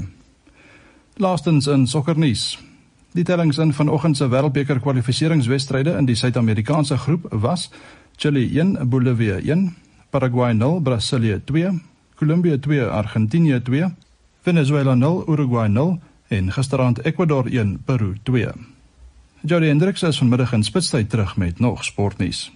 Laastens in sokkernuus. Die tellings in vanoggend se Wêreldbeker kwalifikasiewedstryde in die Suid-Amerikaanse groep was Chili 1, Bolivia 1, Paraguay 0, Brasilië 2, Colombia 2, Argentinië 2, Venezuela 0, Uruguay 0 en gisteraand Ecuador 1, Peru 2. Jody Hendricks is vanmiddag in Spitstyd terug met nog sportnuus.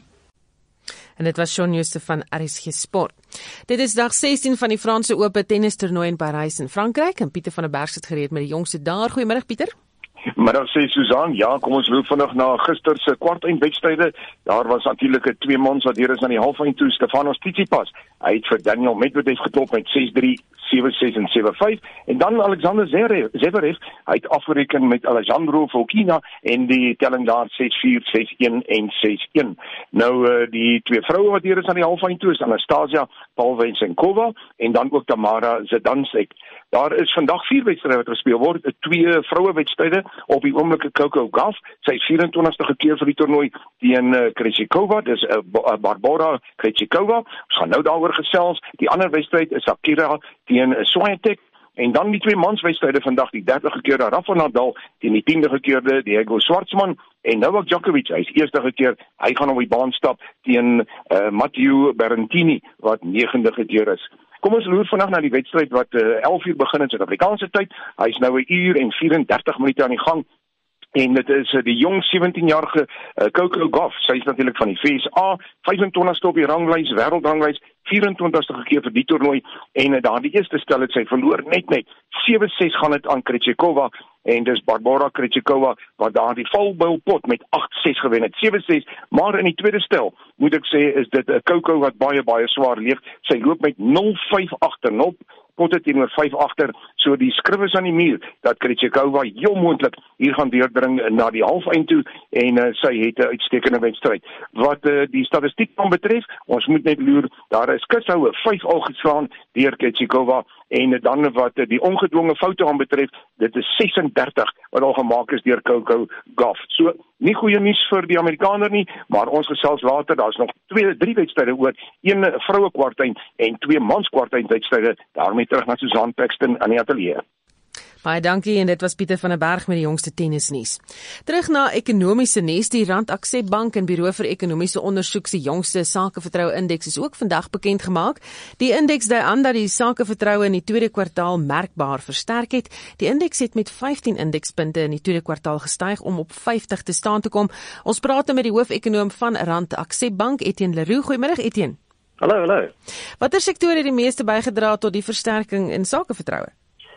En dit was Shaun Jooste van RSG Sport. Dit is dag 16 van die Franse Ope tennistoernooi in Parys in Frankryk en Pieter van der Berg het gereed met die jongste daar. Goeiemiddag Pieter. Middag sê Susan, ja, kom ons loop vinnig na gister se kwartfinale. Daar was natuurlik 'n 2 mans wat hier is aan die halffinale toe, Stefanos Tsitsipas. Hy het vir Daniel Medvedev geklop met 6-3, 7-6 en 7-5 en dan Alexander Zverev, hy het afgereken met Alejandro Fokina en die telling daar 6-4, 6-1 en 6-1. Nou die 2 vroue wat hier is aan die halffinale toe is Anastasia Pavlyuchenkova en dan ook Tamara Zidansek. Daar is vandag 4 wedstryde wat gespeel word, 2 vroue wedstryde op die oomblik Coco Gauff, sy 24ste keer vir die toernooi teen Krejcikova, dis Barbora Krejcikova. Ons gaan nou daaroor gesels. Die ander wedstryd is Akira teen Swiatek en dan die 2 manswedstryde vandag, die 30 gekeerde Rafa Nadal teen die 10de gekeerde Diego Schwartzman en Novak Djokovic, hy is eerste keer, hy gaan op die baan stap teen Matteo Berrettini wat 9de keer is. Kom ons loer vandag na die wedstryd wat 11 uur begin in Suid-Afrikaanse tyd. Hy is nou 1 uur en 34 minute aan die gang. En dit is die jong 17-jarige Coco Gauff. Sy is natuurlik van die VSA, 25ste op die ranglys, wêreldranglys, 24ste keer vir die toernooi en daardie eerste stel het sy verloor net 7-6 gaan dit aan Krejcikova en dis Barbora Krejcikova wat daardie valbuilpot met 8-6 gewen het, 7-6, maar in die tweede stel moet ek sê is dit 'n Coco wat baie swaar leef. Sy loop met 0-5 agter, 0 potte teenoor 5 agter, so die skrif is aan die muur dat Krejcikova heel moontlik hier gaan deurdring na die halfeind toe en sy het 'n uitstekende wedstryd. Wat die statistiek van betref, ons moet net loer, daar is kushoue 5 al geslaan deur Krejcikova en dan wat die ongedwonge foute aan betref, dit is 36 wat al gemaak is deur Coco Gauff. So nie goeie nuus vir die Amerikaner nie, maar ons gesels later, daar's nog 3 wedstryde oor, 1 vroue kwartfinale en 2 mans kwartfinale wedstryde. Daarmee terug na Susan Paxton aan die ateljee. Baie dankie en dit was Pieter van der Berg met die jongste tennisnuus. Terug na ekonomiese nuus, die Rand Aksep Bank en Buro vir Ekonomiese Ondersoek se jongste sakevertroue indeks is ook vandag bekend gemaak. Die indeks dui aan dat die sakevertroue in die tweede kwartaal merkbaar versterk het. Die indeks het met 15 indekspunte in die tweede kwartaal gestyg om op 50 te staan te kom. Ons praat met die hoofekonoom van Rand Aksep Bank, Etienne Leroux. Goeiemiddag Etienne. Hallo. Watter sektore het die meeste bygedra tot die versterking in sakevertroue?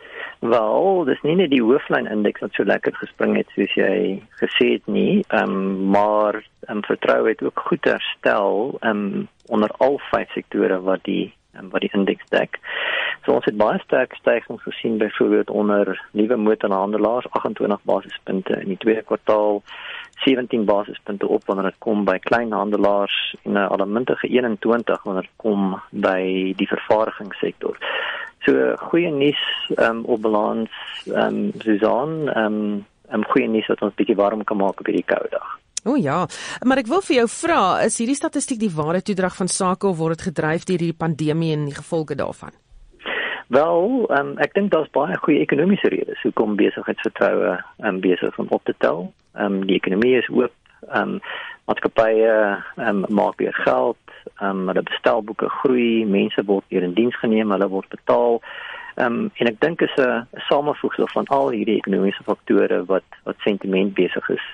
Wel, dis nie net die hooflyn-indeks wat so lekker gespring het soos jy gesê het nie, maar vertroue het ook goed herstel onder al 5 sektore wat die indeks dek. So ons het baie sterk stygings gesien byvoorbeeld onder nuwe motorhandelaars, 28 basispunte in die tweede kwartaal, 17 basispunte op wanneer dit kom by kleinhandelaars en 'n almuntige 21 wanneer dit kom by die vervaardigingssektor. So goeie nuus op balans, Susan, goeie nuus wat ons bietjie warm kan maak op hierdie koue dag. O ja, maar ek wil vir jou vra, is hierdie statistiek die ware toedrag van sake of word dit gedryf deur hierdie pandemie en die gevolge daarvan? Wel, ek dink daar's baie goeie ekonomiese redes hoekom besigheidsvertroue besig om op te tel. Die ekonomie is oop, maatskappye maak weer geld, hulle bestelboeke groei, mense word weer in diens geneem, hulle word betaal. En ek dink is 'n samevoegsel van al hierdie ekonomiese faktore wat sentiment besig is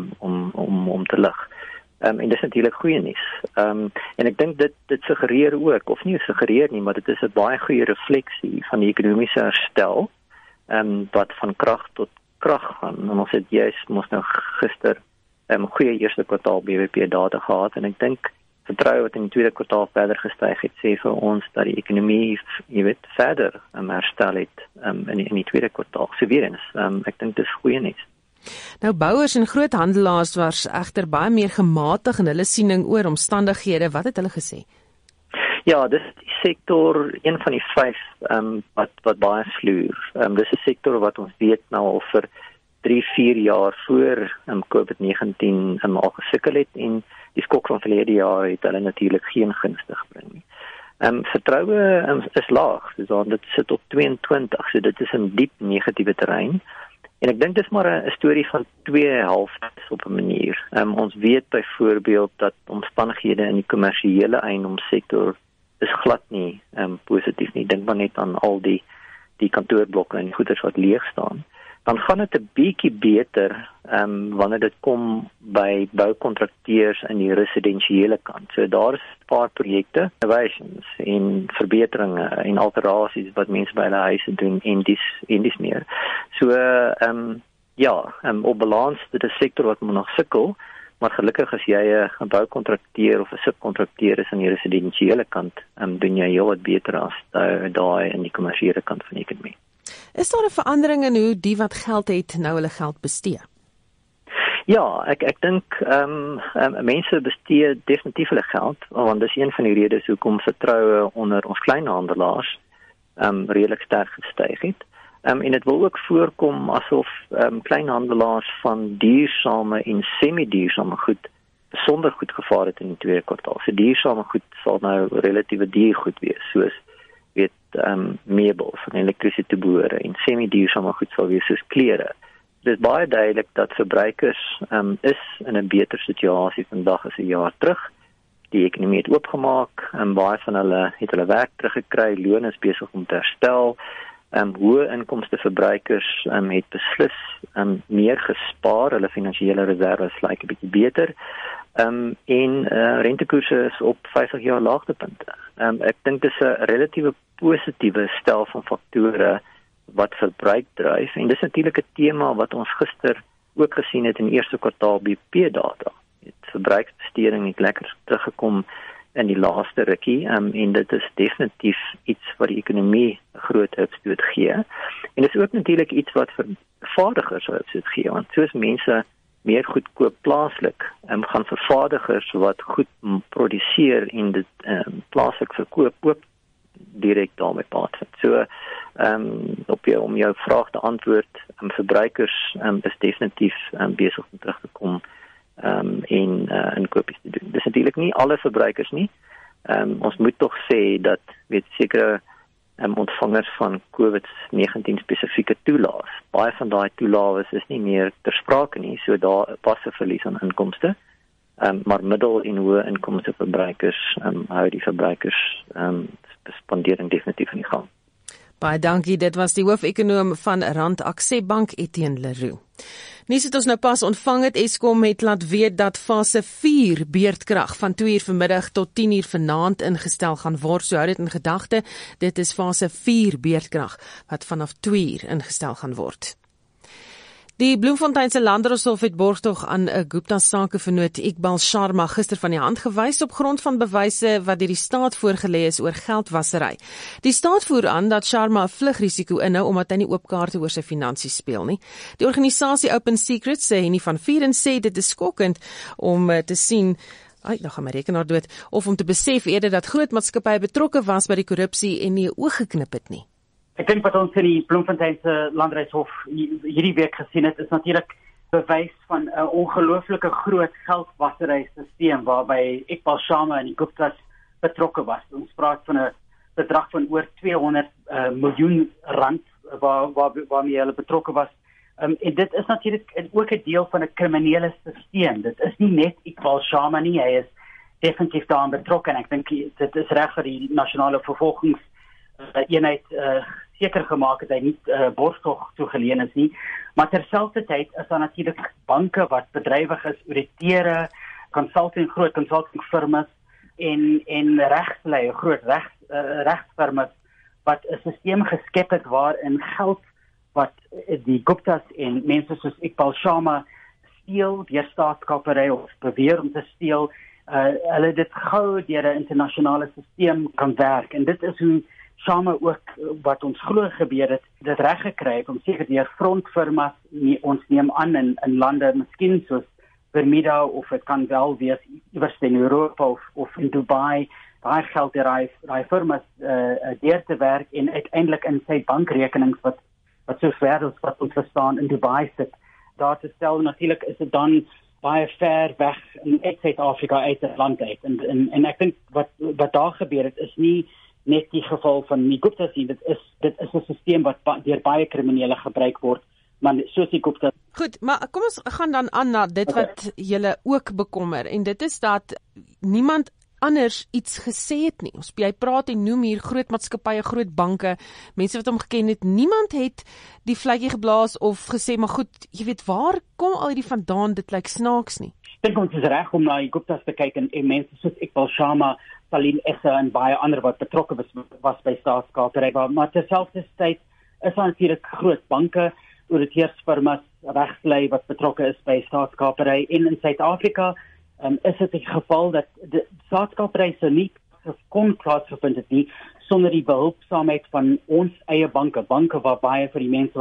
om te lig. En dis natuurlik goeie nuus. En ek dink dit suggereer ook, of nie suggereer nie, maar dit is 'n baie goeie refleksie van die ekonomiese herstel, wat van krag tot krag gaan. En ons het juist mos nou gister goeie eerste kwartaal BBP data gehad, en ek dink vertroue wat in die tweede kwartaal verder gestyg het, sê vir ons dat die ekonomie, verder herstel het in die tweede kwartaal. So weer eens, ek dink dis goeie nuus. Nou bouers en groothandelaars was egter baie meer gematig in hulle siening oor omstandighede. Wat het hulle gesê? Ja, dis die sektor, een van die 5 wat baie vloer. Dis 'n sektor wat ons weet nou al vir 3-4 jaar voor COVID-19 al gesukkel het, en die skok van verlede jaar het hulle natuurlik geen gunste gebring nie. Vertroue is laag, so dit sit op 22, so dit is 'n diep negatiewe terrein. En ek dink dis maar 'n storie van 2 helftes op 'n manier. Ons weet byvoorbeeld dat omstandighede in die kommersiële eiendomssektor is glad nie positief nie. Dink maar net aan al die kantoorblokke en die goederes wat leeg staan. Dan gaan dit 'n bietjie beter wanneer dit kom by boukontrakteurs in die residensiële kant. So daar is 'n paar projekte, innovations en verbeteringe en alterasies wat mense by hulle huise doen en dis meer. So op balans dit is 'n sektor wat nog sukkel, maar gelukkig as jy 'n boukontrakteur of 'n subkontrakteur is aan die residensiële kant, doen jy heel wat beter as daai in die kommersiële kant van die ekonomie. Is daar 'n verandering in hoe die wat geld het nou hulle geld bestee? Ja, ek dink mense bestee definitief hulle geld, want dis een van die redes hoekom vertroue onder ons kleinhandelaars redelik sterk gestyg het. En dit wil ook voorkom asof kleinhandelaars van duursame en semi-duursame goed besonder goed gevaar het in die tweede kwartaal. So duursame goed sal nou relatiewe duur goed wees, soos meubels en elektrisiteit en semi-duursame goed sal wees soos klere. Dit is baie duidelik dat verbruikers is in 'n beter situasie vandag as 'n jaar terug. Die ekonomie het oopgemaak en baie van hulle het hulle werk teruggekry, loon is besig om te herstel. Hoë inkomste verbruikers het beslis meer gespaar, hulle finansiële reserves lyk 'n bietjie beter. En rentekoerse is op 50 jaar laagtepunte. Ek dink dis 'n relatiewe positiewe stel van faktore wat verbruik dryf, en dis natuurlik 'n tema wat ons gister ook gesien het in die eerste kwartaal BBP data. Verbruiksbesteding het lekker teruggekom in die laaste rukkie, en dit is definitief iets wat die ekonomie 'n groot hupstoot gee. En dit is ook natuurlik iets wat vir vervaardigers 'n hupstoot gee, want soos mense meer goed koop plaaslik, gaan vervaardigers wat goed produseer en dit plaaslik verkoop ook direk daarmee plaasvind. So om jou vraag te antwoord, verbruikers is definitief besig om terug te kom en inkopies te doen. Dis natuurlik nie alle verbruikers nie. Ons moet tog sê dat sekere ontvangers van COVID-19 spesifieke toelaas, baie van daai toelawes is nie meer ter sprake nie, so daar was 'n verlies aan inkomste. Maar middel- en hoë inkomste verbruikers hou die verbruikers spandering definitief in die gang. Baie dankie, dit was die hoofekonoom van Rand Access Bank, Etienne Leroux. Nuus het ons nou pas ontvang het, Eskom het laat weet dat fase 4 beurtkrag van 2 uur vanmiddag tot 10 uur vanaand ingestel gaan word. So hou dit in gedagte, dit is fase 4 beurtkrag wat vanaf 2 uur ingestel gaan word. Die Bloemfonteinse Landdroshof het borgtog aan 'n Gupta-sakevernoot Iqbal Sharma gister van die hand gewys op grond van bewyse wat deur die staat voorgelê is oor geldwasery. Die staat voer aan dat Sharma 'n vlugrisiko inhou omdat hy nie oop kaarte oor sy finansies speel nie. Die organisasie Open Secrets sê Henny van Vieren sê dit is skokkend om te sien dan gaan my rekenaar dood, of om te besef eerder dat groot maatskappye betrokke was by die korrupsie en nie 'n oog geknip het nie. Ek dink wat ons in die Bloemfonteinse Landdroshof hierdie week gesien het, is natuurlik bewys van 'n ongelooflike groot geldwasery-sisteem waarby Iqbal Sharma en die Guptas betrokke was. Ons praat van 'n bedrag van oor 200 miljoen rand waarmee hulle betrokke was. En dit is natuurlik ook 'n deel van 'n kriminele sisteem. Dit is nie net Iqbal Sharma nie, hy is definitief daarin betrokke en ek dink dit is reg vir die nasionale vervolgingseenheid seker gemaak het hy nie borgtog toegeleen is nie, maar terselfdertyd is daar natuurlik banke wat bedrywig is, auditeure, groot consulting firmas en regslei, groot regsfirmas wat 'n sisteem geskep het waarin geld wat die Guptas en mense soos Iqbal Sharma steel deur staatskapery of beweer om te steel, hulle dit gou deur 'n internasionale sisteem kan werk en dit is hoe Sharma ook wat ons glo gebeur het, dit reg gekry het om seker deur frontfirmas, ons neem aan in lande miskien soos Bermuda of dit kan wel wees iewers in Europa of in Dubai, daai geld deur daai firmas deur te werk en uiteindelik in sy bankrekenings wat sover as wat ons verstaan in Dubai sit. Daar te stel natuurlik is dit dan baie ver weg in Suid-Afrika uit die land uit en ek dink wat daar gebeur het is nie net die geval van die Gupta sien, dit is 'n sisteem wat deur baie kriminele gebruik word, maar soos die Gupta. Goed, maar kom ons gaan dan aan na dit wat julle ook bekommer, en dit is dat niemand anders iets gesê het nie. Jy praat en noem hier groot maatskappye, groot banke, mense wat hom geken het, niemand het die vletjie geblaas of gesê, maar goed, jy weet, waar kom al hierdie vandaan, dit lyk snaaks nie. Ek dink ons is reg om na die Guptas te kyk en mense soos Iqbal Sharma, Salim Essa en baie ander wat betrokke was by staatskapery, maar terselfdertyd is daar natuurlik groot banke, auditeursfirmas, regslei wat betrokke is by staatskapery en in Suid-Afrika is dit die geval dat die staatskapery so nie kon plaasgevind het nie sonder die behulpsaamheid van ons eie banke waar baie vir die mense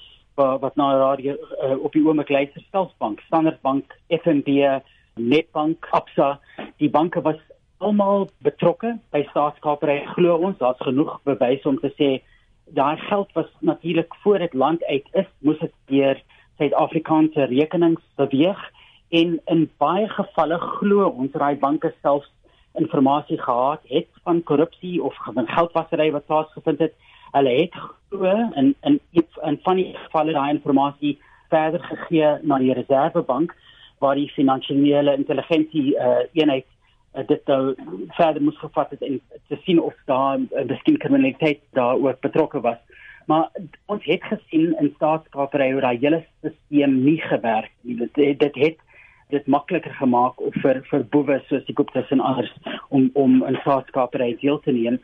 wat na radio op die oomblik luister, Staatsbank, Standard Bank, FNB, Netbank, Absa, die banke was almal betrokke by staatskapery, glo ons, daar's genoeg bewys om te sê, daai geld was natuurlik voor dit land uit is, moes dit deur Suid-Afrikaanse rekenings beweeg, en in baie gevalle glo ons dat die banke selfs informasie gehad het van korrupsie of van geldwasery wat plaasgevind het. Hulle het glo in van die gevalle daai informasie verder gegee na die Reservebank, waar die finansiële intelligensie eenheid dit nou verder moes gevat het en te sien of daar miskien kriminaliteit daar ook betrokke was. Maar ons het gesien in staatskapery hoe daai hele sisteem nie gewerk nie. Dit het dit makliker gemaak vir boewe soos die Guptas en anders om in staatskapery deel te neem.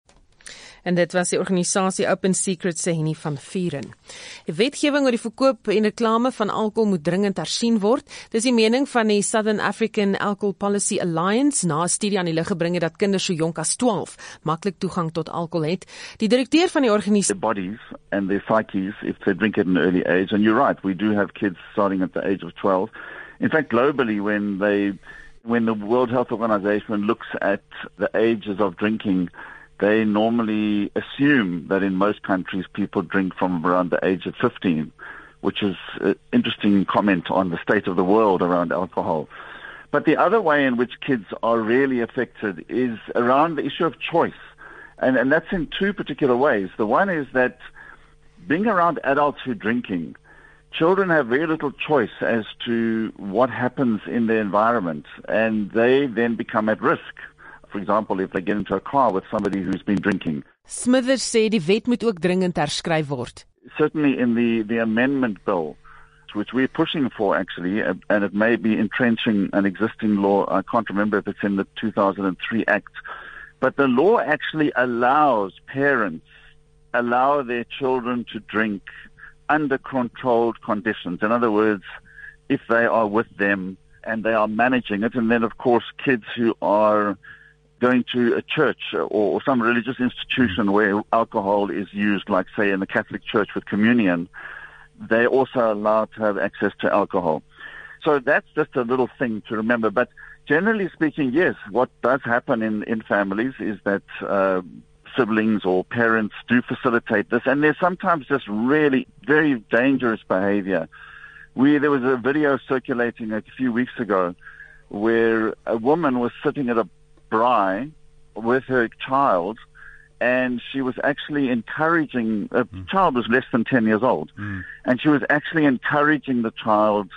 En dit was die organisasie Open Secrets se Henny van Vieren. Die wetgewing oor die verkoop en reklame van alkohol moet dringend hersien word. Dis die mening van die Southern African Alcohol Policy Alliance na 'n studie aan die lig gebring het dat kinders so jonk as 12 maklik toegang tot alkohol het. Die direkteur van die organisasie bodies and their psyches if they drink at an early age, and you're right, we do have kids starting at the age of 12. In fact, globally, when the World Health Organization looks at the ages of drinking, they normally assume that in most countries people drink from around the age of 15, which is an interesting comment on the state of the world around alcohol. But the other way in which kids are really affected is around the issue of choice. And that's in two particular ways. The one is that being around adults who are drinking, children have very little choice as to what happens in their environment, and they then become at risk For example, if they get into a car with somebody who's been drinking. Smithers sê die wet moet ook dringend herskryf word. Certainly in the amendment bill, which we're pushing for actually, and it may be entrenching an existing law. I can't remember if it's in the 2003 Act. But the law actually allows parents, allow their children to drink under controlled conditions. In other words, if they are with them and they are managing it, and then of course kids who are going to a church or some religious institution where alcohol is used, like say in the Catholic Church with communion, they're also allowed to have access to alcohol. So that's just a little thing to remember. But generally speaking, yes, what does happen in families is that siblings or parents do facilitate this, and there's sometimes just really very dangerous behavior. There was a video circulating a few weeks ago where a woman was sitting at a braai with her child, and she was actually encouraging, the child was less than 10 years old, and she was actually encouraging the child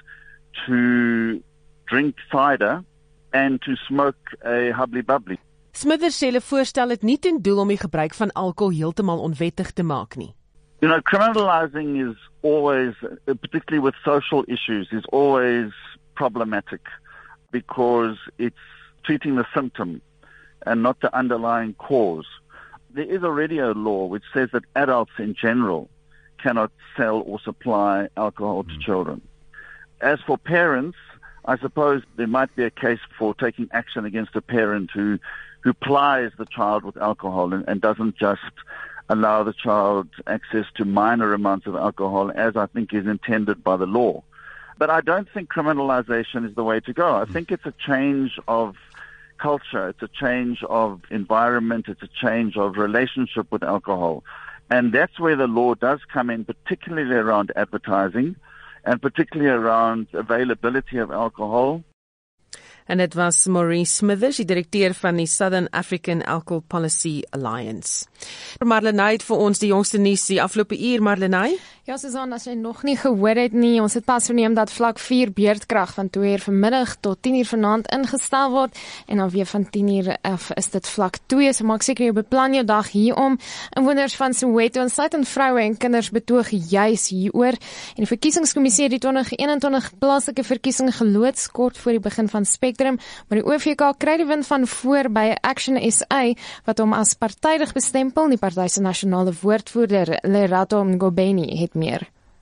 to drink cider and to smoke a hubbly bubbly. Smithers sê hulle voorstel het nie ten doel om die gebruik van alkohol heeltemal onwettig te maak nie. You know, criminalizing is always, particularly with social issues, is always problematic because it's treating the symptom and not the underlying cause. There is already a law which says that adults in general cannot sell or supply alcohol to children. As for parents, I suppose there might be a case for taking action against a parent who plies the child with alcohol and doesn't just allow the child access to minor amounts of alcohol, as I think is intended by the law. But I don't think criminalization is the way to go. I think it's a change of culture, it's a change of environment, it's a change of relationship with alcohol. And that's where the law does come in, particularly around advertising and particularly around availability of alcohol. En dit was Maurice Smithers, die direkteur van die Southern African Alcohol Policy Alliance. Marlenae het vir ons die jongste nuus die afgelope uur, Marlenae. Ja, Susan, as jy nog nie gehoor het nie, ons het pas verneem dat vlak 4 beurtkrag van 2:00 vanmiddag tot 10:00 vanaand ingestel word en dan weer van 10:00 af is dit vlak 2. So maak seker jy beplan jou dag hierom. Inwoners van Soweto insluitend vroue en kinders betoog juis hieroor. En die verkiesingskommissie het die 2021 plaaslike verkiesing geloods kort voor die begin van Spectrum, maar die OVK kry die wind van voor by Action SA wat hom as partydig bestempel. Die party se nasionale woordvoerder, Lerato Mngobeni, het meer.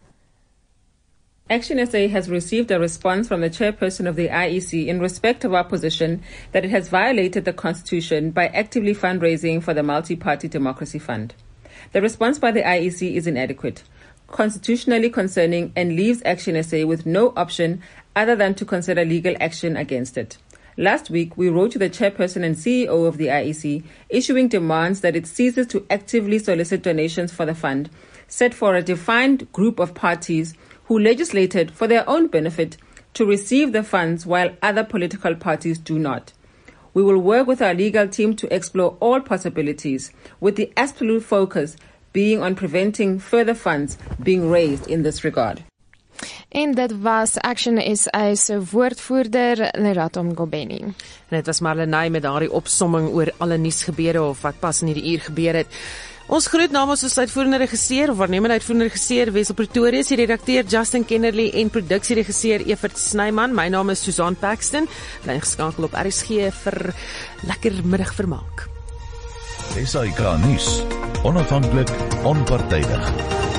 Action SA has received a response from the chairperson of the IEC in respect of our position that it has violated the Constitution by actively fundraising for the Multi-Party Democracy Fund. The response by the IEC is inadequate, constitutionally concerning, and leaves Action SA with no option other than to consider legal action against it. Last week, we wrote to the chairperson and CEO of the IEC, issuing demands that it ceases to actively solicit donations for the fund, set for a defined group of parties who legislated for their own benefit to receive the funds while other political parties do not. We will work with our legal team to explore all possibilities, with the absolute focus being on preventing further funds being raised in this regard. En dit was Action SA se woordvoerder, Lerato Mngobeni. En dit was Marlenae met daardie opsomming oor alle nuusgebeure of wat pas in hierdie uur gebeur het. Ons groet namens ons uitvoerende regisseur of waarnemende uitvoerende regisseur Wessel Pretorius, die redakteur Justin Kennerly en produksieregisseur Evert Snyman. My naam is Susan Paxton. Bly geskakel op RSG vir lekker middagvermaak. SAK nuus, onafhanklik, onpartydig.